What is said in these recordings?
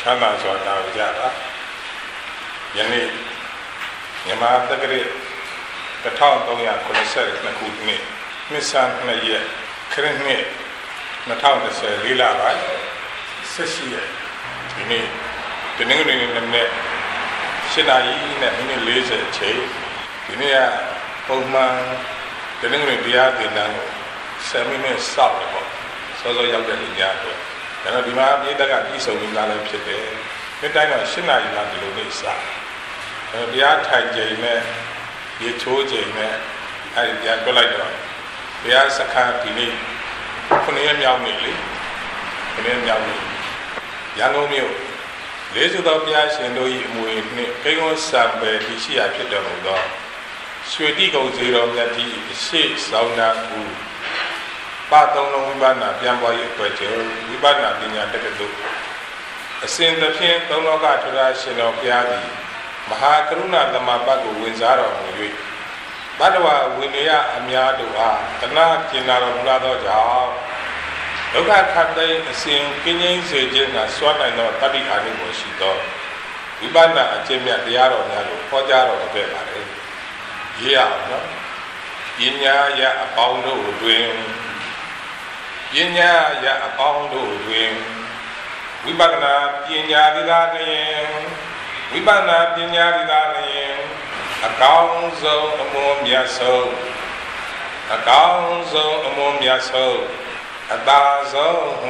မ်းသာစွာနာကြပါယနေ့မြန်မာတက္ကရာ1382ခုနှစ်နှစ်ဆန်း2ရက်ခရစ်နှစ်2024လပိုင်း18ရက်ဒီနေ့တနင်္ဂနွေနေ့နေ့7:40အချိန်ဒီနေ့ကပုံမှန်တနင်္ဂနွေတရားသင်တန်းကို7မိနစ်စောင့်တယ်ပေါ့စောစောရောက်တဲ့ညအတွက်ဒါတော့ဒီမှာမြေတက်ကပြည်စုံပြီးသားလည်းဖြစ်တယ်နေ့တိုင်းတော့7:00နာရီဒီလိုနေ့စတရားထိုင်ချိန်နဲ့ရေချိုးချိန်နဲ့အဲဒီပြန်တွက်လိုက်တော့တရားစခန်းဒီနေ့9ရက်မြောက်နေ့လေ9ရက်မြောက်နေ့ရန်ကုန်မြို့လေးစုသောဘုရားရှင်တို့၏အမွေနှင့်ကိန်းဝစံပယ်တည်ရှိရာဖြစ်တော်မူသောရွှေတိကုံဇေတော်မြတ်ကြီးအရှိဆောင်နာဦးပါသုံးလုံးဝိပဿနာပြန်ပွားရေးအတွက်ကျော်ဝိပဿနာပညာတက္ကသိုလ်အစဉ်သဖြင့်သုံးလောကထရရှင်တော်ဘုရားသည်မဟာကရုဏာသမပတ်ကိုဝင်စားတော်မူ၍ဘဒ္ဒဝဝိနည်းအများတို့အားတနာကျင်နာတော်မူလာသောကြောင့်ဒုက္ခခတ်တဲ့အစဉ်ကင်းငြိမ်းစေခြင်းကစွမ်းနိုင်သောတတိအာနိကိုရှိသောဝိပဿနာအကျင့်မြတ်တရားတော်များကိုဟောကြားတော်မူခဲ့ပါလေ။ရေးရအောင်နော်။ပညာရအပေါင်းတို့တွင်ပညာရအပေါင်းတို့တွင်ဝိပဿနာပညာသီသာလျင်ဝိပဿနာပညာသီသာလျင်အကောင်းဆုံးအမွန်မြတ်ဆုံးအကောင်းဆုံးအမွန်မြတ်ဆုံးအသာဆုံးဟု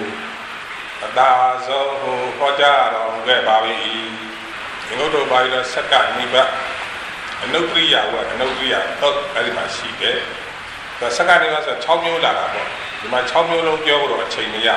ဟောကြားတော်မူခဲ့ပါ၏ဒီလိုတော့ပါရစက္ကနိဗ္ဗာန်အနုပရိယဝအနုပရိယတော့အဲ့ဒီမှာရှိတယ်ဒါစက္ကနိဗ္ဗာန်ဆို6မျိုးလာတာပေါ့ဒီမှာ6မျိုးလုံးပြောလို့အချိန်မရ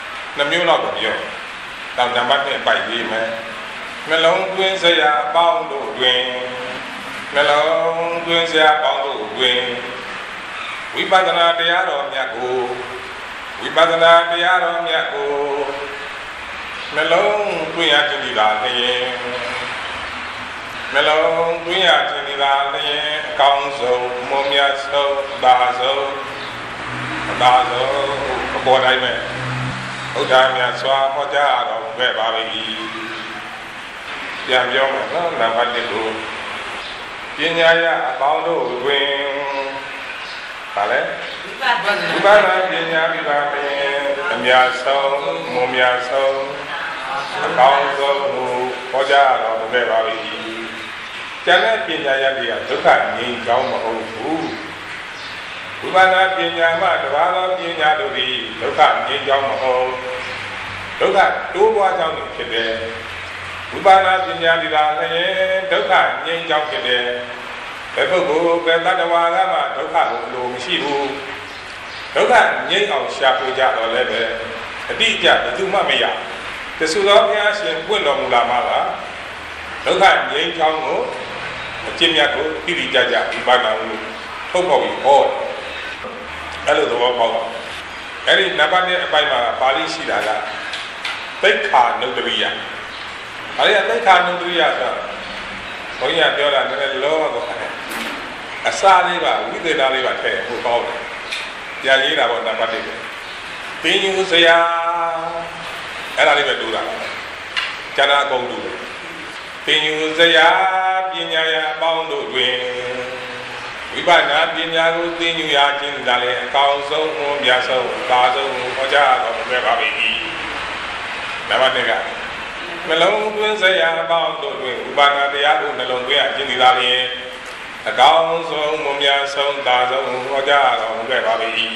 2မျိုးလောက်တော့ပြောတော့နံပါတ်1ပိုက်ရေးမယ်နှလုံးသွင်းစရာအပေါင်းတို့တွင်နှလုံးသွင်းစရာအပေါင်းတို့တွင်ဝိပဿနာတရားတော်မြတ်ကိုဝိပဿနာတရားတော်မြတ်ကိုနှလုံးသွင်းရခြင်းဒီသာလျင်နှလုံးသွင်းရခြင်းဒီသာလျင်အကောင်းဆုံးမွန်မြတ်ဆုံးအသာဆုံးအပေါ်တိုင်းမဲ့ဘုရားမြတ်စွာဟောကြားတော်မူခဲ့ပါ၏ပြန်ပြောမယ်နော်နံပါတ်1ကိုပညာရအပေါင်းတို့တွင်ဗါလဲဝိပဿနာပညာပြီးပါမယ်အများဆုံးမွန်မြတ်ဆုံးအကောင်းဆုံးကိုဟောကြားတော်မူခဲ့ပါ၏ကျန်တဲ့ပညာရတွေကဒုက္ခငြိမ်းချမ်းမဟုတ်ဘူးဝိပဿနာပညာမှတပါးသောပညာတို့သည်ဒုက္ခငြိမ်းချမ်းမဟုတ်ဒုက္ခတိုးပွားကြောင်းဖြစ်တယ်ဝိပဿနာပညာဒီလားလည်းဒုက္ခငြိမ်းချမ်းဖြစ်တယ်ဘယ်ပုဂ္ဂိုလ်ဘယ်တတ္တဝါကမှဒုက္ခကိုလိုမရှိဘူးဒုက္ခငြိမ်းအောင်ရှာဖွေကြတော့လည်းပဲအတိအကျဘယ်သူမှမရတဆူသောဘုရားရှင်ပွင့်တော်မူလာမှာကဒုက္ခငြိမ်းချမ်းကိုအကျင့်မြတ်ကိုတိတိကျကျဝိပဿနာကိုထုတ်ဖော်ပြီးဟောအဲ့လိုသဘောပေါက်ပါအဲ့ဒီနံပါတ်1အပိုင်းမှာပါဠိရှိတာကသိက္ခာနုတ္တရိယအဲ့ဒီသိက္ခာနုတ္တရိယဆိုဘုန်းကြီးကပြောတာနည်းနည်းလောတော့အစာလေးပါဝိသေသလေးပါထည့်ဟိုပေါက်တယ်ပြန်ရေးတာပေါ့နံပါတ်1ပဲပင်ယူစရာအဲ့ဒါလေးပဲတူတာကျန်တာအကုန်တူတယ်ပင်ယူစရာပညာရအပေါင်းတို့တွင်ဝိပဿနာပညာကိုသိဉ္ဇရခြင်းဒါလည်းအကောင်းဆုံးအမြတ်ဆုံးအသာဆုံးဟောကြားတော်မူခဲ့ပါ၏နံပါတ်2ကနှလုံးသွင်းစရာအပေါင်းတို့တွင်ဝိပဿနာတရားကိုနှလုံးသွင်းရခြင်းဒီသာလျင်အကောင်းဆုံးအမြတ်ဆုံးအသာဆုံးဟောကြားတော်မူခဲ့ပါ၏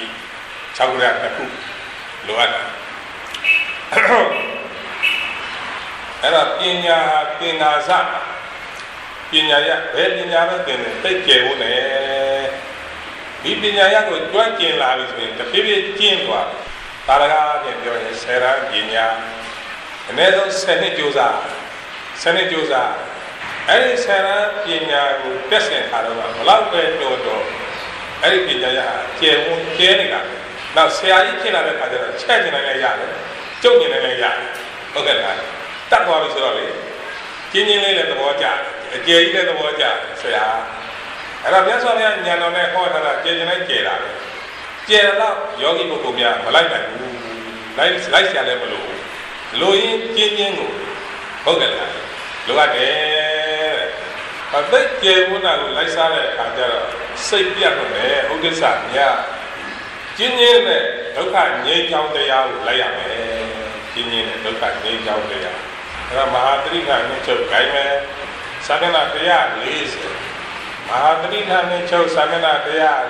6ခုရ2ခုလိုအပ်တာအဲ့တော့ပညာသင်္နာစပညာရဘယ်ပညာပဲသင်တယ်သိကျယ်ဖို့နဲ့ဒီပညာရကိုကြွကျင်လာပြီဆိုရင်တဖြည်းဖြည်းကျင့်သွားတာရကားပြန်ပြောရင်ဆယ်ရန်ပညာအနည်းဆုံး10နှစ်ကြိုးစားအဲ့ဒီဆယ်ရန်ပညာကိုတက်ဆင်ထားတော့ဘလောက်ပဲတော်အဲ့ဒီပညာရကျယ်ဖို့ကျဲနေတာနောက်ဆရာကြီးဖြစ်လာတဲ့ခါကျတော့ချက်ကျင်နိုင်လည်းရတယ်ကျုပ်ကျင်နိုင်လည်းရတယ်ဟုတ်ကဲ့လားတတ်သွားပြီဆိုတော့လေကျင်းလေးလည်းသဘောကျအကျယ်ကြီးလည်းသဘောကျဆရာအဲ့တော့မြတ်စွာဘုရားဉာဏ်တော်နဲ့ဟောထားတာကျယ်ကျင်လိုက်ကျယ်တာပဲကျယ်တော့ယောဂီပုဂ္ဂိုလ်များမလိုက်နိုင်ဘူးလိုက်ဆရာလည်းမလို့လိုရင်းကျင်းချင်းကိုဟုတ်ကဲ့လားလိုအပ်တယ်အသိကျေဝနာကိုလိုက်စားတဲ့အခါကျတော့စိတ်ပြတ်တော့တယ်ဥဒိစ္စများကျင်းချင်းနဲ့ဒုက္ခငြိမ်းချမ်းတရားကိုလိုက်ရမယ်ကျင်းချင်းနဲ့ဒုက္ခငြိမ်းချမ်းတရားဒါကမဟာတရိခာနဲ့ချုပ်ခိုင်းမယ်သာသနာ140မဟာတရိခာနဲ့ချုပ်သာသနာ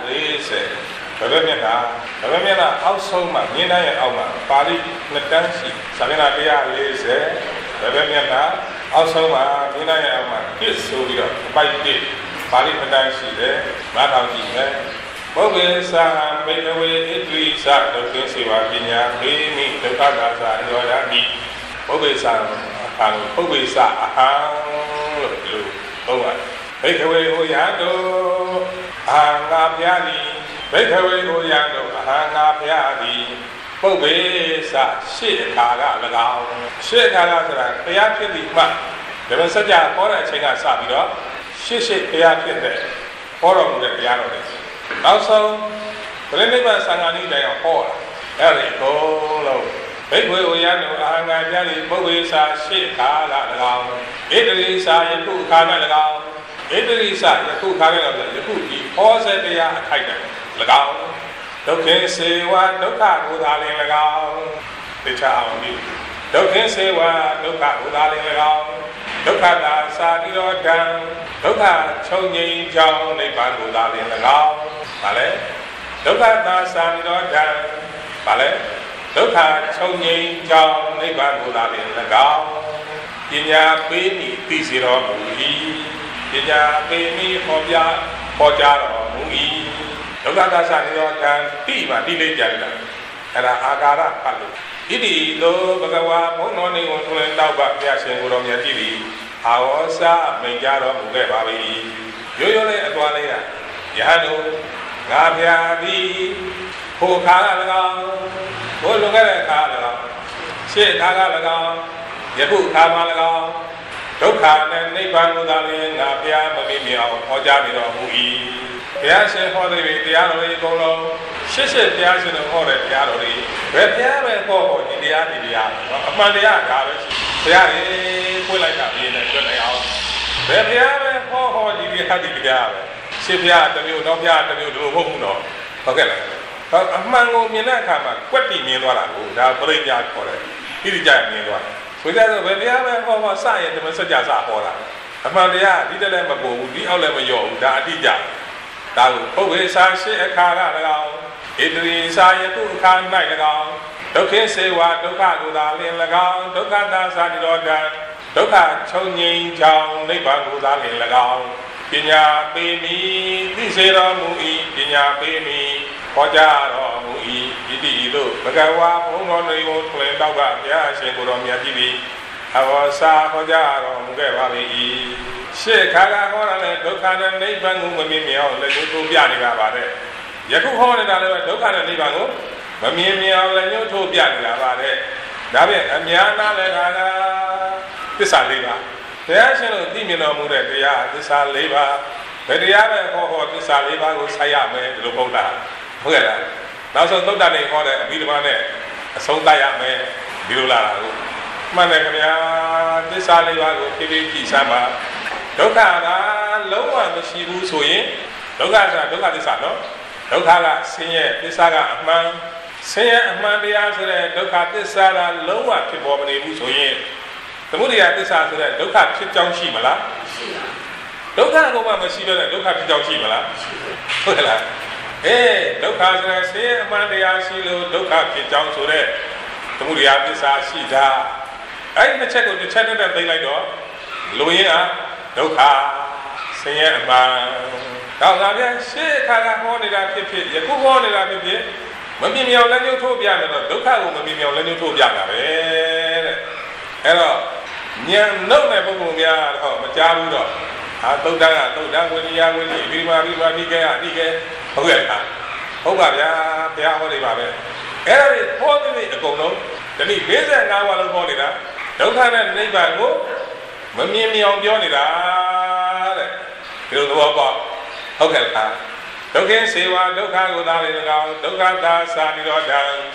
140ဘယ်မျက်နှာအောက်ဆုံးမှာမြင်းတိုင်းရဲ့အောက်မှာပါဠိ2တန်းရှိသာသနာ140ဘယ်မျက်နှာအောက်ဆုံးမှာမြင်းတိုင်းရဲ့အောက်မှာပြည့်ဆိုပြီးတော့အပိုက်1ပါဠိ2တန်းရှိတယ်နားထောင်ကြည့်မယ်ပုဗ္ဗေသာမေတဝေဣတိသဒုက္ခစေဝပညာမေမိဒုက္ခသာသာရောဓာတိပုဗ္ဗေသာအခါလို့ပုဗ္ဗေသာအဟံလို့ဒီလိုဟုတ်ပါဘိက္ခဝေဟောယတောအာငါပြာတိဘိက္ခဝေဟောယတောအာငါပြာတိပုဗ္ဗေသာရှေ့အခါက၎င်းရှေ့အခါကဆိုတာတရားဖြစ်ပြီးမှဒါပေမဲ့စัจ जा ဟောတဲ့အချိန်ကစပြီးတော့ရှေ့တရားဖြစ်တဲ့ဟောတော်မူတဲ့တရားတော်တွေနောက်ဆုံးဗရဏိဗ္ဗာန်သံဃာနည်းတိုင်းဟောတာအဲ့ဒီအကုန်လုံးဘိက္ခဝေဟောယတောအာငါပြာတိပုဗ္ဗေသာရှေ့အခါက၎င်းဣတရိသာယခုအခါ၌၎င်းဣတရိသယခုခါခဲ့တော့ယခုဒီဟောစေတရားအထိုက်တယ်၎င်းဒုက္ခစေဝဒုက္ခကိုသာလင်၎င်းသိချအောင်ဒီဒုက္ခစေဝဒုက္ခကိုသာလင်၎င်းဒုက္ခသာသာတိရောဓံဒုက္ခချုပ်ငြိမ်းကြောင်းနိဗ္ဗာန်ကိုသာလင်၎င်းဗာလဲဒုက္ခသာသာတိရောဓံဗာလဲဒုက္ခချုပ်ငြိမ်းကြောင်းနိဗ္ဗာန်ကိုသာလင်၎င်းပညာပေးမိသိစေတော်မူ၏ပညာပေးမိဟောကြားတော်မူ၏ဒုက္ခသာသနိရောဓံတိမှာတိလေးကြတယ်အဲ့ဒါအာကာရဖတ်လို့ဣတိသောဘဂဝါဘုန်းတော်နေကိုထွန်းတောက်ပါဘုရားရှင်ကိုတော်မြတ်ကြည်သည်အာဝေါစာမိန်ကြတော်မူခဲ့ပါ၏ရိုးရိုးလေးအသွားလေးကယဟန်တို့ငါဗျာသည်ဟိုခါက၎င်းဘိုးလွန်ခဲ့တဲ့ခါ၎င်းရှေ့ခါက၎င်းယခုခါမှ၎င်းဒုက္ခနဲ့နိဗ္ဗာန်ကိုသာလျှင်ငါဘုရားမမေ့မြောင်ဟောကြားနေတော်မူ၏ဘုရားရှင်ဟောတဲ့တရားတော်တွေအကုန်လုံးရှစ်ဘုရားရှင်တို့ဟောတဲ့တရားတော်တွေဘယ်ဘုရားပဲဟောဒီတရားဒီတရားအမှန်တရားဒါပဲရှိဘုရားရေဖွင့်လိုက်တာမြင်နေကြနိုင်အောင်ဘယ်ဘုရားပဲဟောဒီတရားဒီတရားပဲရှစ်ဘုရားတစ်မျိုးနောက်ဘုရားတစ်မျိုးတို့မဟုတ်ဘူးတော့ဟုတ်ကဲ့လားအမှန်ကိုမြင်တဲ့အခါမှာကွက်တီမြင်သွားတာကိုဒါပရိညာခေါ်တယ်ဣတိကြမြင်သွားတယ်ဘုရားဆိုဘယ်တရားပဲဟောစရင်ဓမ္မစကြာစဟောတာအမှန်တရားဒီတက်လည်းမပေါ်ဘူးဒီအောက်လည်းမလျော့ဘူးဒါအတိအကျဒါကိုပုဗ္ဗေသာရှေ့အခါက၎င်းဣတရိသာယခုအခါ၌၎င်းဒုက္ခစေဝဒုက္ခကိုသာလျှင်၎င်းဒုက္ခသာသာတိရောဓံဒုက္ခချုပ်ငြိမ်းကြောင်းနိဗ္ဗာန်ကိုသာလျှင်၎င်းပညာပေးမိသိစေတော်မူ၏ပညာပေးမိဟောကြားတော်မူ၏ဣတိသို့ဘဂဝါဘုန်းတော်တွေကိုထွင်တောက်ကဘုရားရှင်ကိုတော်မြတ်ကြည်သည်အဝါစာဟောကြားတော်မူခဲ့ပါ၏ရှေ့ခါကဟောရတဲ့ဒုက္ခနဲ့နိဗ္ဗာန်ကိုမမြင်မြင်အောင်လည်းကိုပြနေတာပါတဲ့ယခုဟောနေတာလည်းဒုက္ခနဲ့နိဗ္ဗာန်ကိုမမြင်မြင်အောင်လည်းညှို့ထိုးပြနေတာပါတဲ့ဒါဖြင့်အများနာလည်းခါကသစ္စာ၄ပါးဘုရားရှင်တို့သိမြင်တော်မူတဲ့တရားသစ္စာ၄ပါးဘယ်တရားပဲဟောသစ္စာ၄ပါးကိုဆက်ရမယ်ဒီလိုပုဒ်တာဟုတ်ကဲ့လားနောက်ဆုံးသုတ္တနေဟောတဲ့အဘိဓမ္မာနဲ့အဆုံးသတ်ရမယ်ဒီလိုလာတာကိုမှန်တယ်ခင်ဗျာသစ္စာ၄ပါးကိုဖြည်းဖြည်းကြည့်စမ်းပါဒုက္ခကလုံးဝမရှိဘူးဆိုရင်ဒုက္ခဆိုတာဒုက္ခသစ္စာနော်ဒုက္ခကဆင်းရဲသစ္စာကအမှန်ဆင်းရဲအမှန်တရားဆိုတဲ့ဒုက္ခသစ္စာကလုံးဝဖြစ်ပေါ်မနေဘူးဆိုရင်သမုဒယသစ္စာဆိုတဲ့ဒုက္ခဖြစ်ကြောင်းရှိမလားရှိပါဒုက္ခကိုမှမရှိဘဲနဲ့ဒုက္ခဖြစ်ကြောင်းရှိမလားဟုတ်ကဲ့လားဒုက္ခဆိုတဲ့ဆင်းရဲအမှန်တရားရှိလို့ဒုက္ခဖြစ်ကြောင်းဆိုတဲ့သမုဒယသစ္စာရှိတာအဲ့ဒီတစ်ချက်ကိုတစ်ချက်နဲ့သိလိုက်တော့လူရင်းကဒုက္ခဆင်းရဲအမှန်တော့ငါပြန်ရှေ့ခါကဟောနေတာဖြစ်ဖြစ်ယခုဟောနေတာဖြစ်ဖြစ်မမြင်မြောင်လက်ညှိုးထိုးပြမယ်တော့ဒုက္ခကိုမမြင်မြောင်လက်ညှိုးထိုးပြတာပဲတဲ့အဲ့တော့ဉာဏ်နှုတ်တဲ့ပုဂ္ဂိုလ်များတော့မကြားဘူးတော့သုတ်တန်းကသုတ်တန်းဝိနည်းဝိနည်းဒီမှာဒီနိကေကနိကေဟုတ်ကဲ့လားဟုတ်ပါဗျာဘုရားဟောနေပါပဲအဲ့ဒါတွေဟောတဲ့အကုန်လုံးဒီနေ့55ပါးလုံးဟောနေတာဒုက္ခနဲ့နိဗ္ဗာန်ကိုမမြင်မြောင်ပြောနေတာတဲ့ဒီလိုသဘောပေါက်ဟုတ်ကဲ့လားဒုက္ခစေဝဒုက္ခကိုသာလေ၎င်းဒုက္ခသာသာနိရောဓံဒ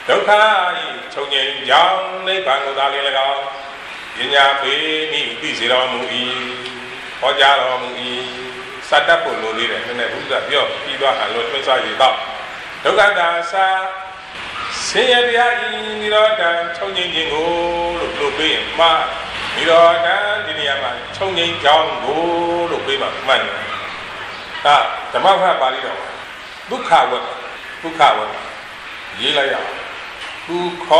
ဒုက္ခဤချုပ်ငြိမ်ကြောင်းနိဗ္ဗာန်ကိုသာလျှင်၎င်းပညာပေးမိသိစေတော်မူ၏ဟောကြားတော်မူ၏စတတ်ဖို့လိုသေးတယ်နည်းနည်းဘုရားပြောပြီးသွားဟန်လို့တွင်းစားရည်တော့ဒုက္ခတာစာဆင်းရဲတရားဤနိရောဓချုပ်ငြိမ်ခြင်းကိုလို့ပေးရင်မှားနိရောဓဒီနေရာမှာချုပ်ငြိမ်ကြောင်းကိုလို့ပေးမှမှန်တယ်ဒါဓမ္မဖတ်ပါဠိတော်ဒုက္ခဝတ်ရေးလိုက်ရအောင်ဒုက္ခ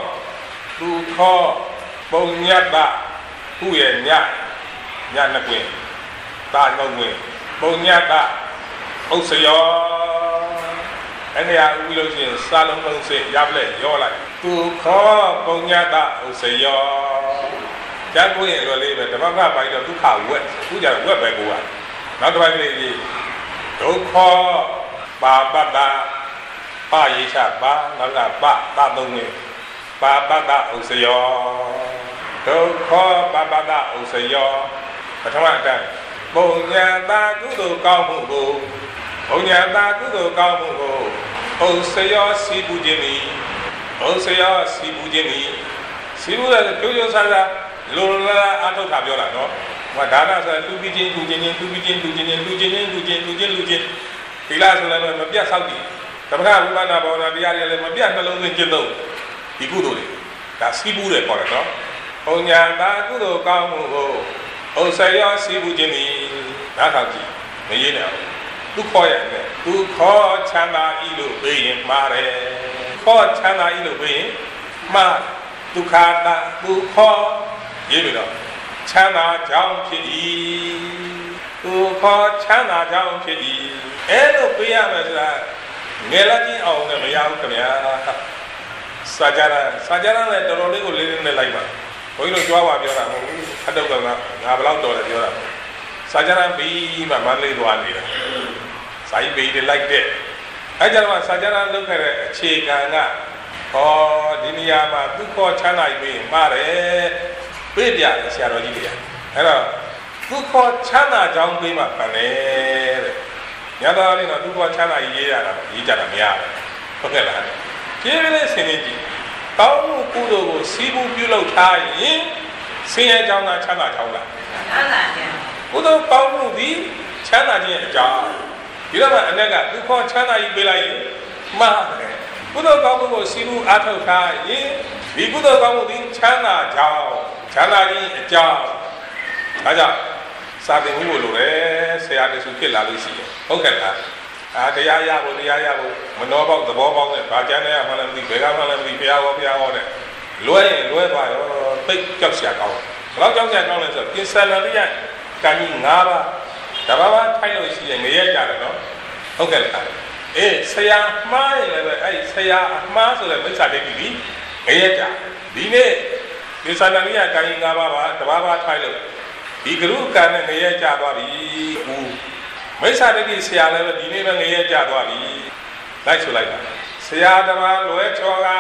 ပုံညတ်တာသူ့ရဲ့ညနှစ်ကွင်းတာနှုတ်ကွင်းပုံညတ်တာဥစ္စယောအဲ့ဒီအဥလို့ရှိရင်စာလုံးလုံးစစ်ရပ်လက်ရောလိုက်ဒုက္ခပုံညတ်တာဥစ္စယောကျန်ကိုရင်လိုလေးပဲဓမ္မဖတ်ပါဠိတော်ဒုက္ခဝတ်သူကြဝတ်ပဲကိုကနောက်တစ်ပိုင်းလေးကြီးဒုက္ခပါပတ္တပါရိချပါနောက်ကပတသုံးဝင်ပါပတ္တဥစ္စယောဒုက္ခပါပတ္တဥစ္စယောပထမအတန်းပုံညာတာကုသိုလ်ကောင်းမှုကိုပုံညာတာကုသိုလ်ကောင်းမှုကိုဥစ္စယောစီပူခြင်းဤဥစ္စယောစီပူခြင်းဤစီပူတဲ့ကျိုးကျိုးဆန်းဆန်းလိုလာအထုတ်တာပြောတာနော်ဟောဒါနဆိုလူပြီးချင်းလူချင်းလူပြီးချင်းလူချင်းလူချင်းလူချင်းလူချင်းလူချင်းဒီလားဆိုလည်းမပြတ်ဆောက်တည်သမထဝိပဿနာဘာဝနာတရားတွေလည်းမပြတ်နှလုံးသွင်းကျင့်သုံးဒီကုသိုလ်တွေဒါစီးပူးတယ်ခေါ်တယ်နော်။ဘုံညာတာကုသိုလ်ကောင်းမှုကိုဥစ္စယောစီးပူးခြင်းဤနားထောင်ကြည့်မရေးနဲ့သူခေါ်ရတယ်သူခေါ်ချမ်းသာဤလို့ပြေးရင်မှားတယ်ခေါ်ချမ်းသာဤလို့ပြေးရင်မှားဒုက္ခတာသူခေါ်ရေးပြီးတော့ချမ်းသာကြောင်းဖြစ်၏သူခေါ်ချမ်းသာကြောင်းဖြစ်၏အဲ့လိုပြေးရမယ်ဆိုတာငယ်လာကြီးအောင်လည်းမရဘူးခင်ဗျာစာကြရနဲ့တော်တော်လေးကိုလေးလေးနဲ့လိုက်ပါဘုန်းကြီးတို့ကြွားပါပြောတာမဟုတ်ဘူးအတုတ်ကငါဘယ်လောက်တော်လဲပြောတာစာကြရပြီးမှမန်းလေးသွားနေတာစာကြီးပြီးတွေလိုက်တဲ့အဲကြတော့စာကြရလုပ်ခဲ့တဲ့အခြေခံကဟောဒီနေရာမှာသူခေါ်ချမ်းသာပြီးမှားတယ်ပြေးပြဆရာတော်ကြီးတွေအဲ့တော့သူခေါ်ချမ်းသာကြောင်းပြီးမှပန်တယ်တဲ့ညတော်လေးတော့သူခေါ်ချမ်းသာရေးရတာရေးကြတာမရဘူးဟုတ်ကဲ့လားကျေးဇူးလေးဆင်နေကြည့်ကောင်းမှုကုသိုလ်ကိုစီးပူးပြုလုပ်ထားရင်ဆင်းရဲကြောင်းသာချမ်းသာကြောင်းလားချမ်းသာခြင်းကုသိုလ်ကောင်းမှုသည်ချမ်းသာခြင်းအကြောင်းဒီတော့မှအ내ကသူခေါ်ချမ်းသာကြီးပေးလိုက်ရင်မှားတယ်ကုသိုလ်ကောင်းမှုကိုစီးပူးအားထုတ်ထားရင်ဒီကုသိုလ်ကောင်းမှုသည်ချမ်းသာကြောင်းချမ်းသာခြင်းအကြောင်းဒါကြောင့်စာသင်မှုလို့လေဆရာတဆူဖြစ်လာလို့ရှိတယ်ဟုတ်ကဲ့လားတရားရဖို့မနှောပေါက်သဘောပေါက်နဲ့ဗာကျမ်းနဲ့မှလည်းမသိဘယ်ကမှလည်းမသိဘုရားဟောတဲ့လွဲရင်လွဲသွားရောသိကြောက်စရာကောင်းဘယ်တော့ကြောက်စရာကောင်းလဲဆိုတော့ပြင်ဆင်လာရကံကြီး၅ပါးတဘာဝထိုက်လို့ရှိရင်ငရဲကြတယ်နော်ဟုတ်ကဲ့လားဆရာမှားရင်လည်းပဲအဲ့ဆရာအမှားဆိုတဲ့မိစ္ဆာဒိဋ္ဌိကြီးငရဲကြဒီနေ့ပြင်ဆင်လာရကံကြီး၅ပါးပါတဘာဝထိုက်လို့ဒီကရုကံနဲ့ငရဲကြသွားပြီမိစ္ဆာဒိဋ္ဌိဆရာလည်းပဲဒီနေ့ပဲငရဲကြသွားပြီလိုက်ဆိုလိုက်ပါဆရာတပါလွဲချောက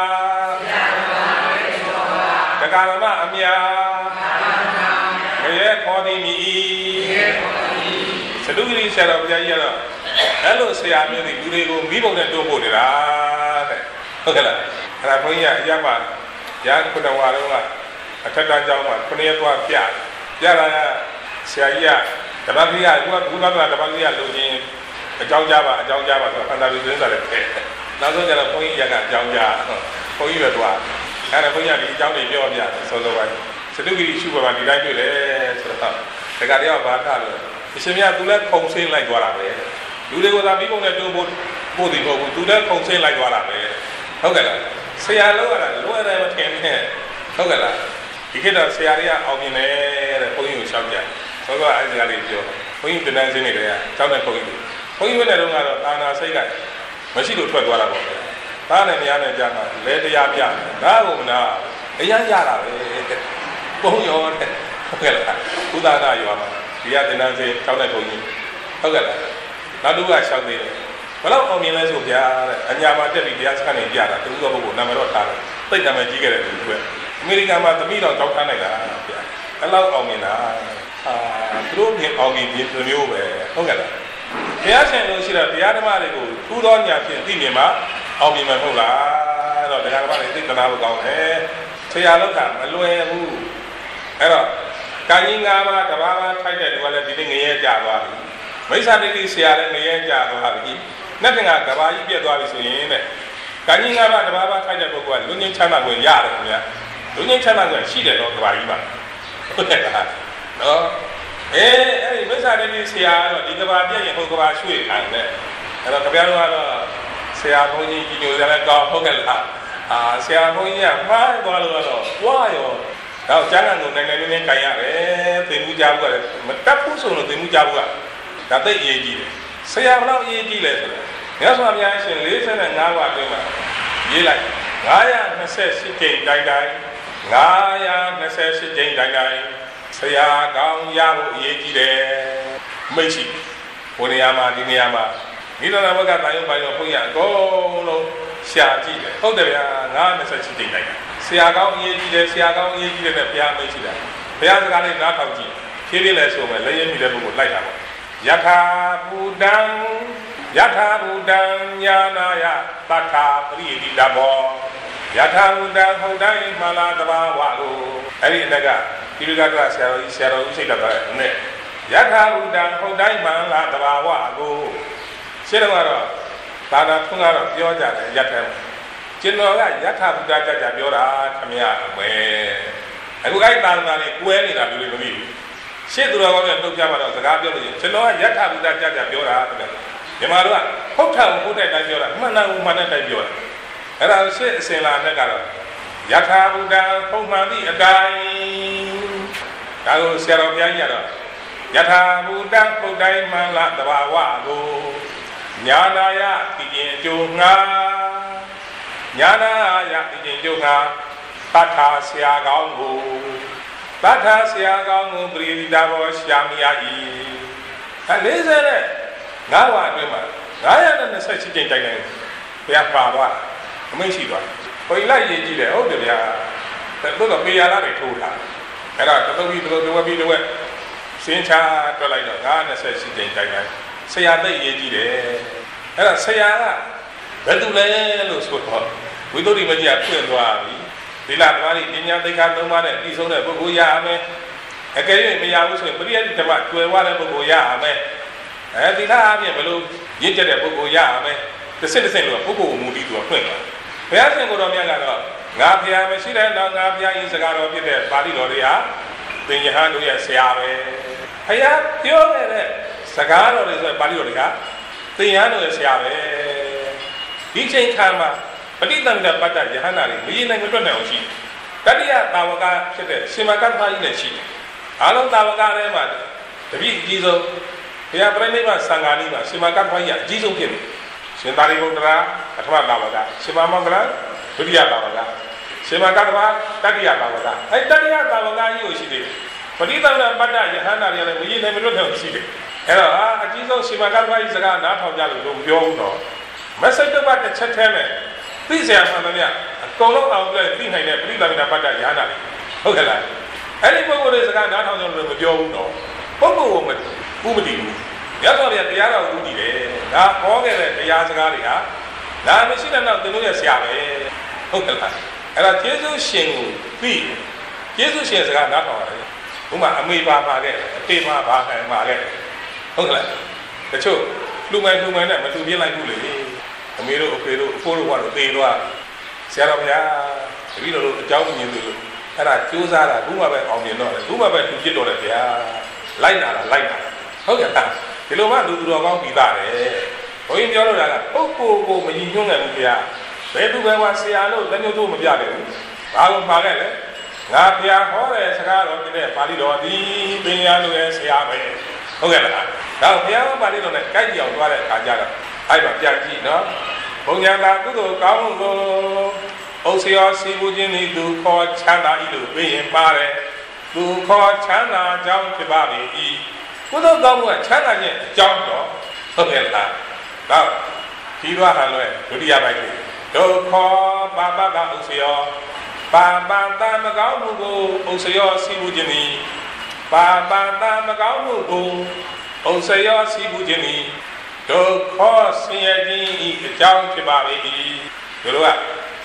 တက္ကရာမအမြာငရဲခေါ်သည်မြည်သတုဂရိဆရာတော်ဘုရားကြီးကတော့အဲ့လိုဆရာမျိုးတွေလူတွေကိုမိဘုံနဲ့တိုးဖို့နေတာတဲ့ဟုတ်ကဲ့လားအဲ့ဒါဘုန်းကြီးကအရမရာခုနဝါတော့ကအထက်တန်းကျောင်းမှာ9ရက်သွားပြလာဆရာကြီးကဓမ္မဂရိယကဘုရားကဓမ္မဂရိယလုံချင်းအကြောင်းကြားပါဆိုတော့အန္တရာယ်သတင်းစာလည်းထည့်နောက်ဆုံးကျတော့ဘုန်းကြီးရကအကြောင်းကြားဘုန်းကြီးပဲသွားအဲ့ဒါဘုန်းကြီးကဒီအကြောင်းတွေပြောပြတယ်စောစောပိုင်းသတုဂရိရှုပါဒီတိုင်းတွေ့လေဆိုတော့တက္ကရာဘာသာလို့အရှင်မြတ်သူလည်းခုံဆင်းလိုက်သွားတာပဲလူတွေကိုသာမိဘုံနဲ့တွန်းဖို့ဒီမဟုတ်ဘူးသူလည်းခုံဆင်းလိုက်သွားတာပဲဟုတ်ကဲ့လားဆရာလုံးကလည်းလွယ်တယ်မထင်နဲ့ဟုတ်ကဲ့လားဒီခေတ်တော့ဆရာတွေကအောင်မြင်တယ်တဲ့ဘုန်းကြီးကိုရှောက်ကြဆောစောအဲ့ဒီကလေးပြောဘုန်းကြီးတင်တန်းစင်းနေတယ်ကကျောင်းတဲ့ဘုန်းကြီးဘုန်းကြီးဘယ်နဲ့တော့ကတော့အာနာစိတ်ကမရှိလို့ထွက်သွားတာပေါ့သားနဲ့မယားနဲ့ကြာမှလဲတရားပြဒါကမနာအရရတာပဲဘုန်းရောတဲ့ဟုတ်ကဲ့လားဥဒနာရောမှာဒီကတင်တန်းစင်းကျောင်းတဲ့ဘုန်းကြီးဟုတ်ကဲ့လားနောက်တစ်ခုကရှောက်သေးတယ်ဘယ်တော့အောင်မြင်လဲဆိုဗျာတဲ့အညာမှာတက်ပြီးတရားစခန်းနေပြတာတူသောပုဂ္ဂိုလ်နာမည်တော့ထားတယ်သိနာမည်ကြီးခဲ့တယ်သူကအမေရိကန်မှာသမီးတော်ကြောက်ထားလိုက်တာဗျာအဲ့လောက်အောင်မြင်တာသူတို့မြင်အောင်မြင်ဒီလိုမျိုးပဲဟုတ်ကဲ့လားတရားရှင်လို့ရှိတော့တရားဓမ္မတွေကိုထူးသောညာဖြင့်သိမြင်မှအောင်မြင်မှာမဟုတ်လားတော့တရားဘာတွေသိတနာလို့ကောင်းတယ်ဆရာလောက်ကမလွယ်ဘူးအဲ့တော့ကာကြီး၅ပါးတဘာဘာထိုက်တဲ့လူကလည်းဒီနေ့ငရဲကြသွားပြီမိစ္ဆာဒိဋ္ဌိဆရာလည်းငရဲကြသွားပြီနဲ့တင်ကကဘာကြီးပြတ်သွားပြီဆိုရင်တဲ့ကာကြီး၅ပါးတဘာဘာထိုက်တဲ့ပုဂ္ဂိုလ်ကလူငင်းချမ်းသာခွင့်ရတယ်ခင်ဗျာလူငင်းချမ်းသာခွင့်ရှိတယ်တော့ကဘာကြီးပါဟုတ်ကဲ့လားနော်အဲ့ဒီမိစ္ဆာဒိဋ္ဌိဆရာတော့ဒီကဘာပြည့်ရင်ဟိုကဘာရွှေ့ခံတယ်အဲ့တော့ခင်ဗျားတို့ကတော့ဆရာဘုန်းကြီးကြီးညိုတယ်လည်းကောင်းဟုတ်ကဲ့လားဆရာဘုန်းကြီးကမှားသွားလို့တော့ဝါရောတော့ကျမ်းဂန်ကိုနိုင်နိုင်နေကြရတယ်သင်မှုကြဘူးကလည်းမတတ်ဘူးဆိုလို့သင်မှုကြဘူးကဒါသိအရေးကြီးတယ်ဆရာဘယ်လောက်အရေးကြီးလဲဆိုတော့မြတ်စွာဘုရားရှင်45ဝအတွင်းမှာရေးလိုက်928ကြိမ်တိုင်းတိုင်း928ကြိမ်တိုင်းတိုင်းဆရာကောင်းရဖို့အရေးကြီးတယ်မိတ်ရှိဘုရားမှာဒီနေရာမှာမိတော်ဘက်ကတာယုံပိုင်တော်ဘုရားအကုန်လုံးရှာကြည့်တယ်ဟုတ်တယ်ဗျာ928ကြိမ်တိုင်းဆရာကောင်းအရေးကြီးတယ်ဆရာကောင်းအရေးကြီးတယ်နဲ့ဘုရားမိတ်ရှိတာဘုရားစကားလေးနားထောင်ကြည့်ဖြည်းဖြည်းလဲဆိုမယ်လည်းရင်းမိတဲ့ပုဂ္ဂိုလ်လိုက်တာပေါ့ယထာဘူတံညာနာယတထာပရိတိတဘောယထာဘူတံဟုတ်တိုင်းမှလာတဘာဝလို့အဲ့ဒီအနက်ကဒီလိုကတော့ဆရာတော်ကြီးစိတ်တော်တယ်နဲ့ယထာဘူတံဟုတ်တိုင်းမှလာတဘာဝကိုရှင်းတော့ဘာသာထုံးကတော့ပြောကြတယ်ယထာကျွန်တော်ကယထာဘူတကြကြပြောတာခမရအမဲအခုအဲ့သာသနာလေးကွဲနေတာလူတွေမသိဘူးရှေ့သူတော်ကောင်းတွေနှုတ်ပြမှာတော့စကားပြောလို့ကျွန်တော်ကယထာဘူတကြကြပြောတာတဲ့မြန်မာတို့ကဟုတ်ထဟုတ်တဲ့တိုင်းပြောတာမှန်တယ်မှန်တဲ့တိုင်းပြောတာအဲ့ဒါရှေ့အစဉ်လာနဲ့ကတော့ယထာဘူတပုံမှန်သည့်အတိုင်းဒါကိုဆရာတော်ဘုရားကြီးကတော့ယထာဘူတပုဒ္တိုင်းမှန်လားတဘာဝကိုညာနာယသိခြင်းအကျိုးငါညာနာယသိခြင်းအကျိုးငါတထာဆရာကောင်းကိုတထာဆရာကောင်းကိုပရိသတ်ဘောရှာမိယ၏40နဲ့9ဝအတွင်းမှာ928ကြိမ်တိုက်တိုင်းဘုရားပါသွားအမိန့်ရှိသွားပိလိုက်ရေးကြည့်တယ်ဟုတ်တယ်ဗျာတို့တော့ပေရလာတွေထိုးထားအဲ့ဒါတသုတ်ပြီးတဝက်ပြီးတဝက်စင်းချတွက်လိုက်တော့928ကြိမ်တိုက်တိုင်းဆရာသိရေးကြည့်တယ်အဲ့ဒါဆရာကဘယ်သူလဲလို့ဆိုတော့ဝိသုဒ္ဓိမကြီးကဖွင့်သွားပြီဒီလသွားပြီးပညာသိက္ခာ3ပါးနဲ့ပြီးဆုံးတဲ့ပုဂ္ဂိုလ်ရမယ်အကယ်၍မရဘူးဆိုရင်ပရိယတ်ဓမ္မကျွယ်ဝတဲ့ပုဂ္ဂိုလ်ရမယ်ဒီလားအပြင်ဘလို့ရင့်ကျက်တဲ့ပုဂ္ဂိုလ်ရမယ်တစ်စက်လို့ပုဂ္ဂိုလ်ကိုမူတည်သူကဖွင့်သွားဘုရားရှင်ကိုယ်တော်မြတ်ကတော့ငါဖျားမရှိတဲ့တော့ငါဖျားဤစကားတော်ဖြစ်တဲ့ပါဠိတော်တွေဟာသင်္ယဟန်တို့ရဲ့ဆရာပဲဖျားပြောတဲ့စကားတော်တွေဆိုပါဠိတော်တွေကသင်္ယဟန်တို့ရဲ့ဆရာပဲဒီချိန်ခါမှာပဋိသန္ဓေပတ္တယဟန္တာတွေမရင်နိုင်မတွက်နိုင်အောင်ရှိတတိယတာဝကဖြစ်တဲ့ရှင်မကတ္တဖာကြီးနဲ့ရှိတယ်အားလုံးတာဝကထဲမှာတပိအကြီးဆုံးဘုရားပြိဋိဘသံဃာနည်းမှာရှင်မကတ္တဖာကြီးအကြီးဆုံးဖြစ်တယ်ရှင်သာရိပုတ္တရာပထမတာဝကရှင်မမောဂလဒုတိယတာဝကရှင်မကတ္တဖာတတိယတာဝကအဲ့တတိယတာဝကကြီးကိုရှိတယ်ပဋိသန္ဓေပတ္တယဟန္တာတွေလည်းမရင်နိုင်မတွက်နိုင်အောင်ရှိတယ်အဲ့တော့အကြီးဆုံးရှင်မကတ္တဖာကြီးစကားနားထောင်ကြလို့မပြောဘူးတော့မဆိတ်တပတ်တစ်ချက်ထဲနဲ့သိစရာမှန်သမျှအကုန်လုံးအောင်ပြည့်သိနိုင်တဲ့ပဋိသန္ဓေပတ္တယဟန္တာတွေဟုတ်ကဲ့လားအဲ့ဒီပုဂ္ဂိုလ်တွေစကားနားထောင်ကြလို့မပြောဘူးတော့ပုဂ္ဂိုလ်ကိုမတည်ဘူးရသော်ပြတရားတော်ဥတည်တယ်ဒါဟောခဲ့တဲ့တရားစကားတွေဟာဒါမရှိတဲ့နောက်သင်တို့ရဲ့ဆရာပဲဟုတ်ကဲ့လားအဲ့ဒါကျေးဇူးရှင်ကိုသိကျေးဇူးရှင်စကားနားထောင်ရတယ်ဥမာအမေပါပါခဲ့အဖေပါပါခံပါခဲ့ဟုတ်ကဲ့လားတချို့လူမိုင်နဲ့မတူပြလိုက်ဘူးလေအမေတို့အဖေတို့အဖိုးတို့ကတော့သေတော့ဆရာတော်ဘုရားတပည့်တော်တို့အကြောင်းမြင်လို့အဲ့ဒါကြိုးစားတာခုမှပဲအောင်မြင်တော့တယ်ခုမှပဲသူဖြစ်တော့တယ်ဗျာလိုက်တာဟုတ်ကဲ့လားဒီလိုမှလူသူတော်ကောင်းပြီးသားတယ်ဘုန်းကြီးပြောလို့ကပုဂ္ဂိုလ်ကိုမယဉ်ညွှန်းနိုင်ဘူးဗျာဘယ်သူပဲကဆရာလို့လက်ညှိုးထိုးမပြတယ်ဘူးဘာလို့ပါခဲ့လဲငါဗျာဟောတဲ့စကားတော်ပြတဲ့ပါဠိတော်ဒီပင်ရလို့ရဲ့ဆရာပဲဟုတ်ကဲ့လားဒါဘုရားပါဠိတော်နဲ့ကြိုက်ကြအောင်သွားတဲ့အခါကျတော့အဲ့တော့ပြန်ကြည့်နော်ဘုံညာတာကုသိုလ်ကောင်းမှုကိုဩစီယောစီဘူးခြင်းဤသူခေါ်ချမ်းသာဤလို့ပြရင်ပါတယ်သူခေါ်ချမ်းသာကြောင်းဖြစ်ပါ၏ကုသိုလ်ကောင်းမှုကချမ်းသာခြင်းအကြောင်းတော့ဟုတ်ကဲ့လားတော့ဒီတော့ဟာလွဲဒုတိယပိုင်းလေးဒုက္ခပါပကဥစီယောပါပတမကောင်းမှုကိုဥစီယောစီဘူးခြင်းဤပါပတမကောင်းမှုကိုဥစီယောစီဘူးခြင်းဤဒုက္ခဆင်းရဲခြင်းဤအကြောင်းဖြစ်ပါ၏တို့က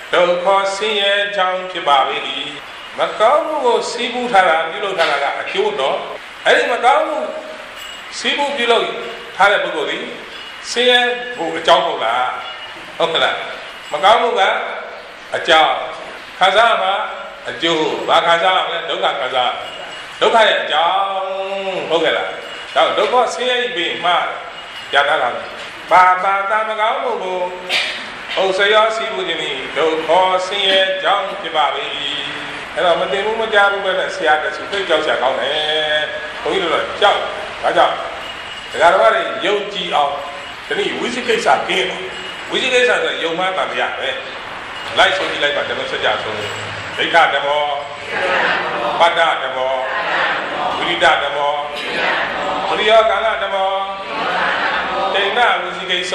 ဒုက္ခဆင်းရဲကြောင်းဖြစ်ပါ၏မကောင်းမှုကိုစီးပူးထားတာပြုလုပ်ထားတာကအကျိုးတော့အဲ့ဒီမကောင်းမှုစီးပူးပြုလုပ်ထားတဲ့ပုဂ္ဂိုလ်ဒီဆင်းရဲဖို့အကြောင်းဟုတ်လားဟုတ်ကလားမကောင်းမှုကအကြောင်းခံစားမှာအကျိုးဘာခံစားရမလဲဒုက္ခခံစားဒုက္ခရဲ့အကြောင်းဟုတ်ကဲ့လားဒါဒုက္ခဆင်းရဲပြီးမှရတာလားဘာသာမကောင်းမှုကိုဥစ္စာရစီးပူးခြင်းဒီဒုက္ခဆင်းရဲကြောင်းဖြစ်ပါ၏အဲ့တော့မတင်ဘူးမကြဘူးပဲနဲ့ဆရာတဆူသိကြောက်ဆရာကောင်းတယ်ဘုန်းကြီးတို့တော့ကြောက်ဒါကြောင့်ဒကာတော်ကယုံကြည်အောင်ဒီနေ့ဝိသိကိစ္စကင်းအောင်ဝိသိကိစ္စဆိုယုံမှန်တာမရပဲလိုက်ဆုံးကြည့်လိုက်ပါဓမ္မစကြာဆုံးဒိဋ္ဌဓမ္မောပတ္တဓမ္မောဝိရိဒဓမ္မောပရိယောကာလဓမ္မောဒိဋ္ဌဝိသိကိစ္စ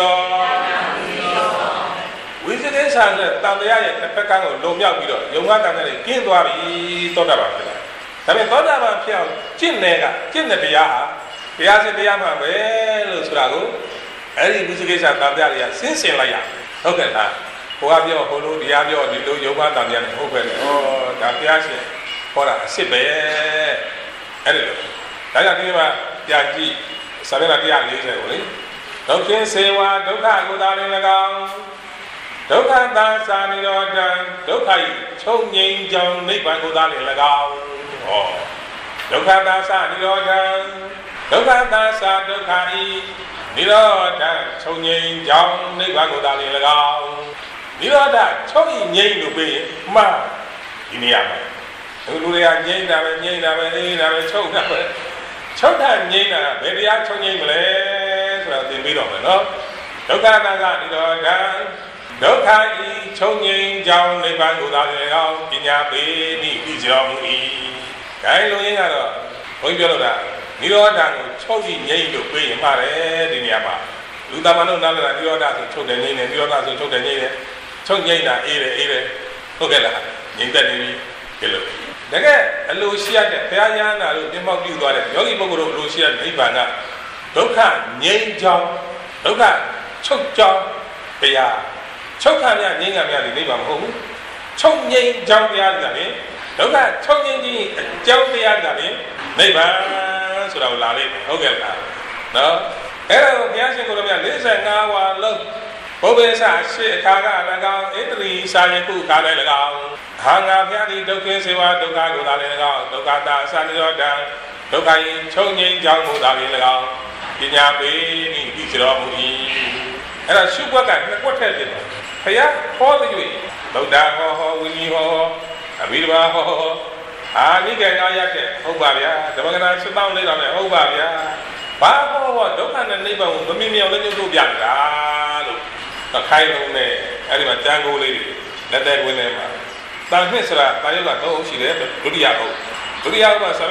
ဝိသိကိစ္စဆိုတန်တရားရဲ့တစ်ဖက်ကန်းကိုလုံမြောက်ပြီးတော့ယုံမှန်တာနဲ့ကင်းသွားပြီသောတာပန်ဖြစ်လာဒါပေမဲ့သောတာပန်ဖြစ်အောင်ကျင့်တဲ့တရားဟာတရားစစ်တရားမှပဲလို့ဆိုတာကိုအဲ့ဒီဝိသိကိစ္စတန်တရားတွေကစင်းစင်လိုက်ရဟုတ်ကဲ့လားဟိုကပြောဟိုလိုတရားပြောဒီလိုယုံမှန်တာတရားနဲ့ဟုတ်ပဲလေဩဒါတရားရှင်ဟောတာအစ်စ်ပဲအဲ့ဒီလိုဒါကြောင့်ဒီမှာပြန်ကြည့်စာမျက်နှာ140ကိုလေဒုက္ခစေဝဒုက္ခကိုသာလည်း၎င်းဒုက္ခသာသာနိရောဓံဒုက္ခဤချုပ်ငြိမ်းကြောင်းနိဗ္ဗာန်ကိုသာလည်း၎င်းဟောဒုက္ခသာသာနိရောဓံဒုက္ခသာသာဒုက္ခဤနိရောဓချုပ်ငြိမ်းကြောင်းနိဗ္ဗာန်ကိုသာလည်း၎င်းနိရောဓချုပ်ငြိမ်းလို့ပြီးမှဒီနေရာမှာလူတွေကငြိမ်းတာပဲအေးတာပဲချုပ်တာပဲချုပ်တာငြိမ်းတာဘယ်တရားချုပ်ငြိမ်းမလဲဆိုတာသင်ပြီးတော့မယ်နော်ဒုက္ခသာသာနိရောဓဒုက္ခဤချုပ်ငြိမ်းကြောင်းနိဗ္ဗာန်ကိုသာလည်း၎င်းပညာပေနိပြီးကြောမူ၏ဒါလိုရင်းကတော့ဘုန်းကြီးပြောလို့တာနိရောဓကိုချုပ်ပြီးငြိမ်းလို့ပြီးရင်မှားတယ်ဒီနေရာမှာလူသားမလို့နားလည်တာနိရောဓဆိုချုပ်တယ်ငြိမ်းတယ်နိရောဓဆိုချုပ်တယ်ငြိမ်းတယ်ချုပ်ငြိမ်းတာအေးတယ်ဟုတ်ကဲ့လားငြိမ်းသက်နေပြီဒီလိုတကယ်အလိုရှိရတဲ့ဘုရားညာနာလို့ပြင်ပေါက်ပြုသွားတဲ့ယောဂီပုဂ္ဂိုလ်တို့အလိုရှိရတဲ့နိဗ္ဗာန်ကဒုက္ခငြိမ်းကြောင်းဒုက္ခချုပ်ကြောင်းတရားချုပ်ခံရငြိမ်းခံရတဲ့နိဗ္ဗာန်မဟုတ်ဘူးချုပ်ငြိမ်းကြောင်းတရားဆိုတာလေဒုက္ခချုပ်ငြိမ်းခြင်းအကြောင်းတရားဆိုတာလေနိဗ္ဗာန်ဆိုတာကိုလာလိမ့်မယ်ဟုတ်ကဲ့လားနော်အဲ့ဒါကိုဘုရားရှင်ကိုယ်တော်မြတ်45ဝါလုံးဘုဗ္ဗေသရှေအခါက၎င်းဣတရီစာယခုခါလည်း၎င်းဟာငါဘုရားဒီဒုက္ခစေဝဒုက္ခကိုသာလည်း၎င်းဒုက္ခတာအစနိရောဓံဒုက္ခယချုပ်ငြိမ်းကြောင်းကိုသာလည်း၎င်းပညာပေးနိပြီးတော်မူ၏အဲ့ဒါရှုွက်ကနှစ်ကွက်ထည့်ဖြစ်တယ်ဘုရားဟောတဲ့၍ဗုဒ္ဓဟောဝိနည်းဟောအဘိဓမ္မာဟောအာနိကေ9ရက်တဲ့ဟုတ်ပါဗျာဓမ္မကနာ7,400နဲ့ဟုတ်ပါဗျာဘာဟောဒုက္ခနဲ့နိဗ္ဗာန်ကိုမမြင်မြောင်လည်းညှို့ပြတာလို့ခိုင်းလုံးနဲ့အဲ့ဒီမှာတန်ခိုးလေးတွေလက်သက်ဝင်နေမှာတာနှစ်ဆိုတာတာယုတ်က3အုပ်ရှိတယ်ဒုတိယအုပ်ကသမဏ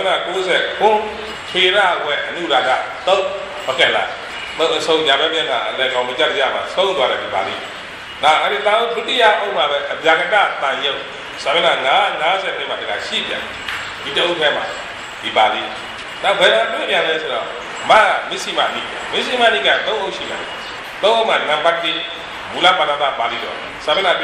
90ခုထေရဝဲအနုရာဂ3ဟုတ်ကဲ့လားမဟုတ်ဆုံးညာဘက်မျက်နှာအလဲကောင်မကြက်ကြမှာဆုံးသွားတယ်ဒီပါဠိနာအဲ့ဒီတာဒုတိယအုပ်မှာပဲအဗျာကတတန်ယုတ်သမဏ90နှစ်မှာတကရှိပြန်ဒီတအုပ်ထဲမှာဒီပါဠိနောက်ဘယ်လိုတွေ့ပြန်လဲဆိုတော့မစ္စည်းမနိက3အုပ်ရှိတယ်3အုပ်မှာနံပါတ်1မူလပါဠိပါဠိတော်သမဏ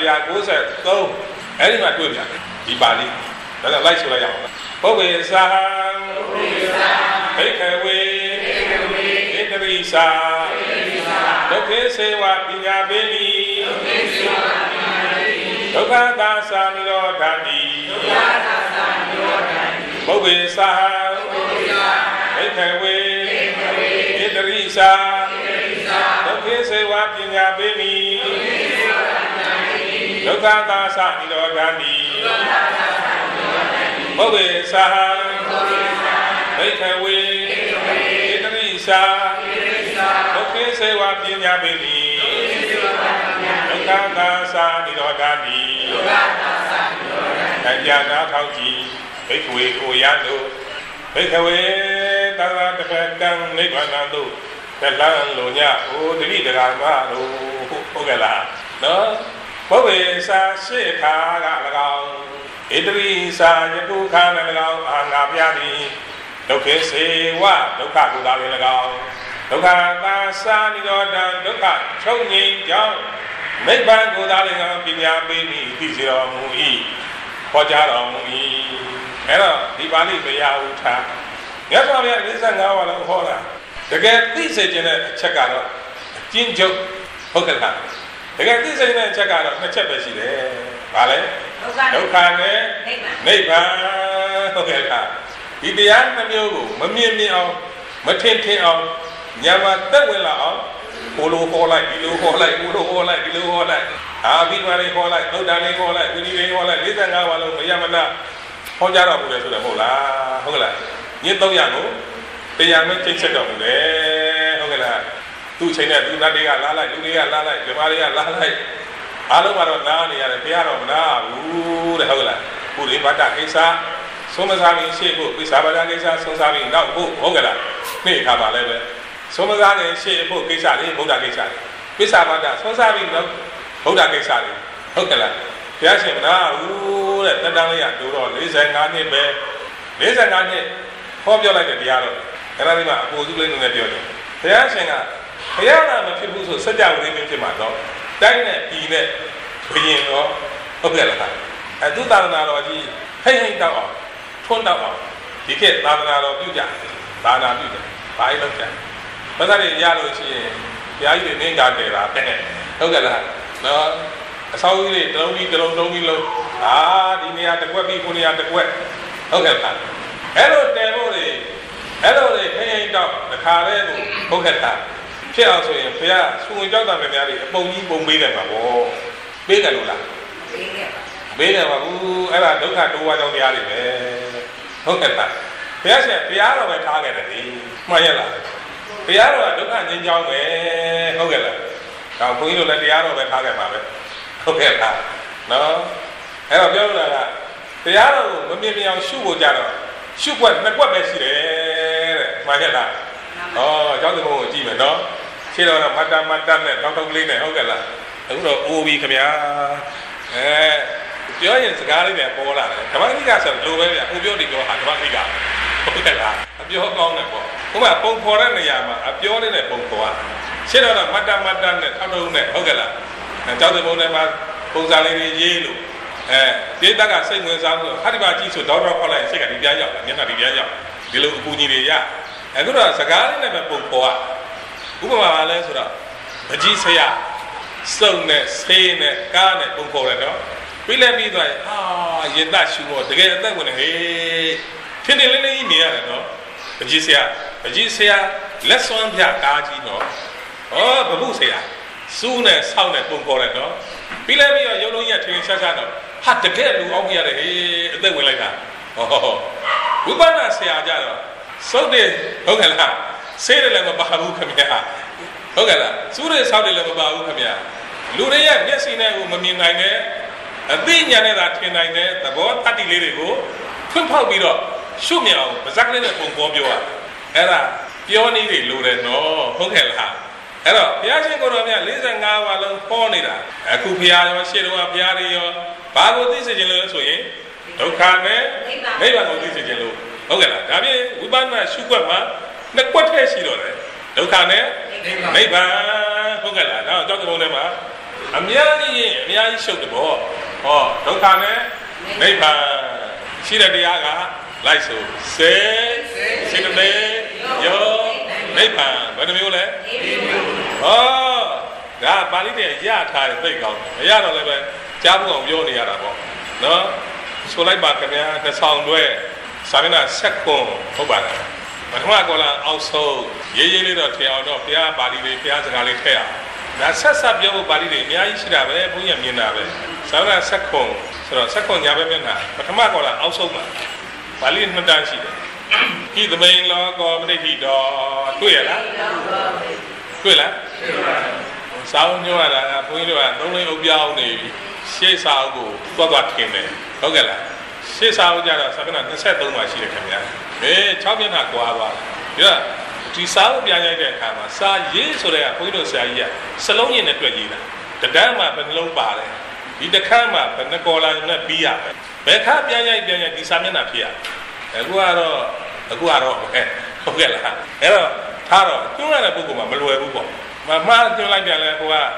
193အဲ့ဒီမှာတွေ့ပြန်ဒီပါဠိဒါကြောင့်လိုက်ဆိုလိုက်ရအောင်ပုဗ္ဗေသံဘိက္ခဝေဣတရိစာဒုက္ခစေဝပညာပေမိဒုက္ခသာသာနိရောဓံတိပုဗ္ဗေသံဘိက္ခဝေဣတရိစာဒုက္ခစေဝပညာပေမိဒုက္ခသာသာနိရောဓံတိပုဗ္ဗေသံဘိက္ခဝေဣတရိစာဒုက္ခစေဝပညာပေမိဒုက္ခသာသာနိရောဓံတိအကြနာထောက်ကြည့်ဘိက္ခဝေကိုရန်တို့ဘိက္ခဝေသံဃာတပတံနိဗ္ဗာန်တို့တလံလိုညဟိုတတိတကာမတို့ဟုတ်ကဲ့လားနော်ပုဗ္ဗေစာရှေခါက၎င်းဣတရိစာယခုခါလည်း၎င်းအာငါပြသည်ဒုက္ခစေဝဒုက္ခကိုသာလည်း၎င်းဒုက္ခသာသာနိရောဓံဒုက္ခချုပ်ငြိမ်းကြောင်းနိဗ္ဗာန်ကိုသာလင်ကပညာပေးမိသိစေတော်မူ၏ဟောကြားတော်မူ၏အဲ့တော့ဒီပါဠိတရားဥထားမြတ်စွာဘုရား55ပါးလုံးဟောတာတကယ်သိစေခြင်းတဲ့အချက်ကတော့အကျဉ်းချုပ်ဟုတ်ကဲ့လားတကယ်သိစေတဲ့အချက်ကတော့နှစ်ချက်ပဲရှိတယ်ဘာလဲဒုက္ခနဲ့နိဗ္ဗာန်ဟုတ်ကဲ့လားဒီတရားနှမျိုးကိုမမြင်မြင်အောင်မထင်ထင်အောင်ညာမှာတက်ဝင်လာအောင်ဘိုးလိုဟောလိုက်ဒီလိုဟောလိုက်ဘိုးလိုဟောလိုက်ဒီလိုဟောလိုက်အာဘိမာလေးဟောလိုက်သုဒ္ဓလေးဟောလိုက်ဝိနည်းလေးဟောလိုက်55ပါးလုံးမရမနာဟောကြားတော်မူတယ်ဆိုတယ်မဟုတ်လားဟုတ်ကဲ့လားည300ကိုတရားမဲ့ချိန်ဆက်တော်မူတယ်ဟုတ်ကဲ့လားသူ့ချိန်နဲ့သူနတ်တွေကလာလိုက်လူတွေကလာလိုက်ဓမ္မတွေကလာလိုက်အားလုံးကတော့နားနေရတယ်ဘုရားတော်မနာဘူးတဲ့ဟုတ်ကဲ့လားခုဒီဗတ္တကိစ္စဆုံးမစားပြီးရှေ့ဖို့ပိဿာဗတ္တကိစ္စဆုံးစားပြီးနောက်ဖို့ဟုတ်ကဲ့လားနေ့ခါပါလဲပဲဆုံးမစားခင်ရှေ့ဖို့ကိစ္စလေးဗုဒ္ဓကိစ္စလေးပိဿာဗတ္တဆုံးစားပြီးနောက်ဗုဒ္ဓကိစ္စလေးဟုတ်ကဲ့လားဘုရားရှင်မနာဘူးတဲ့တက်တန်းလေးရတို့တော့45နှစ်ပဲ45နှစ်ဟောပြောလိုက်တဲ့တရားတော့အဲ့ဒါလေးမှာအပူစုလေးနဲ့ပြောတယ်ဘုရားရှင်ကဘုရားကမဖြစ်ဘူးဆိုစัจ java လေးဖြစ်မှာတော့တိုင်းနဲ့ပြည်နဲ့ဘုရင်ရောဟုတ်ကဲ့လားအဲ့သူသာသနာတော်ကြီးဟိမ့်ဟိမ့်တောက်အောင်ထွန်းတောက်အောင်ဒီခေတ်သာသနာတော်ပြုကြသာနာပြုတယ်ဘာလို့လုပ်ကြဘာသာတွေရလို့ရှိရင်ဘုရားကြီးတွေနင်းကြတယ်လားတဲ့ဟုတ်ကဲ့လားနော်အဆောက်အဦတွေတလုံးကြီးလုံးဒီနေရာတစ်ကွက်ပြီးခုနေရာတစ်ကွက်ဟုတ်ကဲ့လားအဲ့လိုတယ်ဖို့တွေအဲ့လိုတွေဟိမ့်ဟိမ့်တောက်တစ်ခါတည်းကိုဟုတ်ကဲ့လားဖြစ်အောင်ဆိုရင်ဘုရားစူဝင်ကြောက်တာများများတွေအပုံကြီးပုံပေးတယ်မှာပေါ့ပေးတယ်လို့လားပေးတယ်ပါဘူးအဲ့ဒါဒုက္ခတိုးဝါကြောင့်တရားတွေပဲဟုတ်ကဲ့လားဘုရားရှင်ဘုရားတော်ပဲထားခဲ့တယ်လေမှန်ရလားဘုရားတော်ကဒုက္ခငြိမ်းချမ်းပဲဟုတ်ကဲ့လားဒါဘုန်းကြီးတို့လည်းတရားတော်ပဲထားခဲ့ပါပဲဟုတ်ကဲ့လားနော်အဲ့တော့ပြောလို့လားတရားတော်ကိုမမြင်မြင်အောင်ရှုဖို့ကြတော့ရှုွက်နှစ်ကွက်ပဲရှိတယ်တဲ့မှန်ရလားဩကျောင်းသူဘုံကိုကြည့်မယ်နော်ခြေတော်ကမတ်တနဲ့တောက်တောက်ကလေးနဲ့ဟုတ်ကဲ့လားအခုတော့အိုးပြီခင်ဗျာပြောရင်စကားလေးတွေပေါ်လာတယ်ဓမ္မဂိကဆိုလိုပဲဗျာကိုပြောဒီပြောဟာဓမ္မဂိကဟုတ်ကဲ့လားအပြောကောင်းတယ်ပေါ့ဟိုကပုံဖော်တဲ့နေရာမှာအပြောလေးနဲ့ပုံဖော်ရခြေတော်ကမတ်တနဲ့တောက်တောက်နဲ့ဟုတ်ကဲ့လားကျောင်းသူဘုံထဲမှာပုံစံလေးတွေရေးလို့ဒေသကစိတ်ဝင်စားလို့ဟာဒီပါကြည့်ဆိုတော့ခေါက်လိုက်စိတ်ကဒီပြန်ရောက်တယ်မျက်နှာဒီပြန်ရောက်ဒီလိုအကူကြီးတွေရအခုတော့စကားလေးနဲ့ပဲပုံဖော်ရဥပမာပါလဲဆိုတော့မကြီးဆရာစုံနဲ့ဆေးနဲ့ကားနဲ့ပုံဖော်တယ်နော်ပြီးလဲပြီးသွားရင်ရင်သက်ရှူတော့တကယ်အသက်ဝင်နေဟေးထင်းထင်းလေးလေးမြင်ရတယ်နော်မကြီးဆရာလက်စွမ်းပြကားကြီးနော်ဘဘုဆရာစူးနဲ့ဆောက်နဲ့ပုံဖော်တယ်နော်ပြီးလဲပြီးတော့ရုံလုံးကြီးထင်းရှားရှားတော့ဟာတကယ်လူအောင်ရတယ်ဟေးအသက်ဝင်လိုက်တာဝိပဿနာဆရာကြတော့စုတ်တယ်ဟုတ်ကဲ့လားဆေးတယ်လည်းမပါဘူးခင်ဗျာဟုတ်ကဲ့လားစူးတယ်ဆောက်တယ်လည်းမပါဘူးခင်ဗျာလူတွေရဲ့မျက်စိနဲ့ကိုမမြင်နိုင်တဲ့အသိဉာဏ်နဲ့သာထင်နိုင်တဲ့သဘောတတ္တိလေးတွေကိုဖွင့်ဖောက်ပြီးတော့ရှုမြင်အောင်ပါဇက်ကလေးနဲ့ပုံပေါ်ပြောရအဲ့ဒါပြောနည်းတွေလိုတယ်နော်ဟုတ်ကဲ့လားအဲ့တော့ဘုရားရှင်ကိုယ်တော်မြတ်45ပါးလုံးဟောနေတာအခုဘုရားရောရှေ့တော်ကဘုရားတွေရောဘာကိုသိစေခြင်းလို့ဆိုရင်ဒုက္ခနဲ့နိဗ္ဗာန်ကိုသိစေခြင်းလို့ဟုတ်ကဲ့လားဒါဖြင့်ဝိပဿနာရှုွက်မှာနှစ်ကွက်ထဲရှိတော့တယ်ဒုက္ခနဲ့နိဗ္ဗာန်ဟုတ်ကဲ့လားတော့ကြောက်တဲ့ဘုံထဲမှာအများကြီးရှုပ်တယ်ပေါ့ဒုက္ခနဲ့နိဗ္ဗာန်ရှိတဲ့တရားကလိုက်ဆိုစေစိတ္တေယောနိဗ္ဗာန်ဘယ်နှမျိုးလဲဒါပါဠိနဲ့ရထားတဲ့သိကောင်းတယ်မရတော့လည်းပဲကြားဖို့အောင်ပြောနေရတာပေါ့နော်ဆိုလိုက်ပါခင်ဗျာ2000တွဲစာမျက်နှာ7ခွန်ဟုတ်ပါလားပထမကောလာအောက်ဆုံးရေးလေးတော့ထင်အောင်တော့ဘုရားပါဠိတွေဘုရားစကားလေးထည့်အောင်ဒါဆက်ပြောဖို့ပါဠိတွေအများကြီးရှိတာပဲဘုန်းကြီးမြင်တာပဲစာမျက်နှာ7ခွန်ဆိုတော့7ခွန်ညာဘက်မျက်နှာပထမကောလာအောက်ဆုံးမှာပါဠိနှစ်တန်းရှိတယ်ဤသမိန်လောကောပဋိဋ္ဌိတော်တွေ့ရလားတွေ့လားစာအုပ်ညွှန်ရတာကဘုန်းကြီးတို့ကသုံးလေးအုပ်ပြောင်းနေပြီရှေ့စာအုပ်ကိုသွားထင်တယ်ဟုတ်ကဲ့လားရှေ့စာအုပ်ကြတော့စာမျက်နှာ23မှာရှိတယ်ခင်ဗျာ6မျက်နှာကွာသွားတယ်ဒီစာအုပ်ပြန်ရိုက်တဲ့အခါမှာစာရေးဆိုတဲ့ကဘုန်းကြီးတို့ဆရာကြီးကစလုံးရင်းနဲ့တွေ့ရေးတာတကန်းမှာဘယ်နှလုံးပါတယ်ဒီတစ်ခါမှာဘယ်နှကောလာနဲ့ပြီးရပဲဘယ်ခါပြန်ရိုက်ဒီစာမျက်နှာဖြစ်ရအခုကတော့ဟုတ်ကဲ့လားအဲ့တော့ထားတော့ကျွန်းရတဲ့ပုဂ္ဂိုလ်မှာမလွယ်ဘူးပေါ့မှားကျွန်းလိုက်ပြန်လဲဟိုက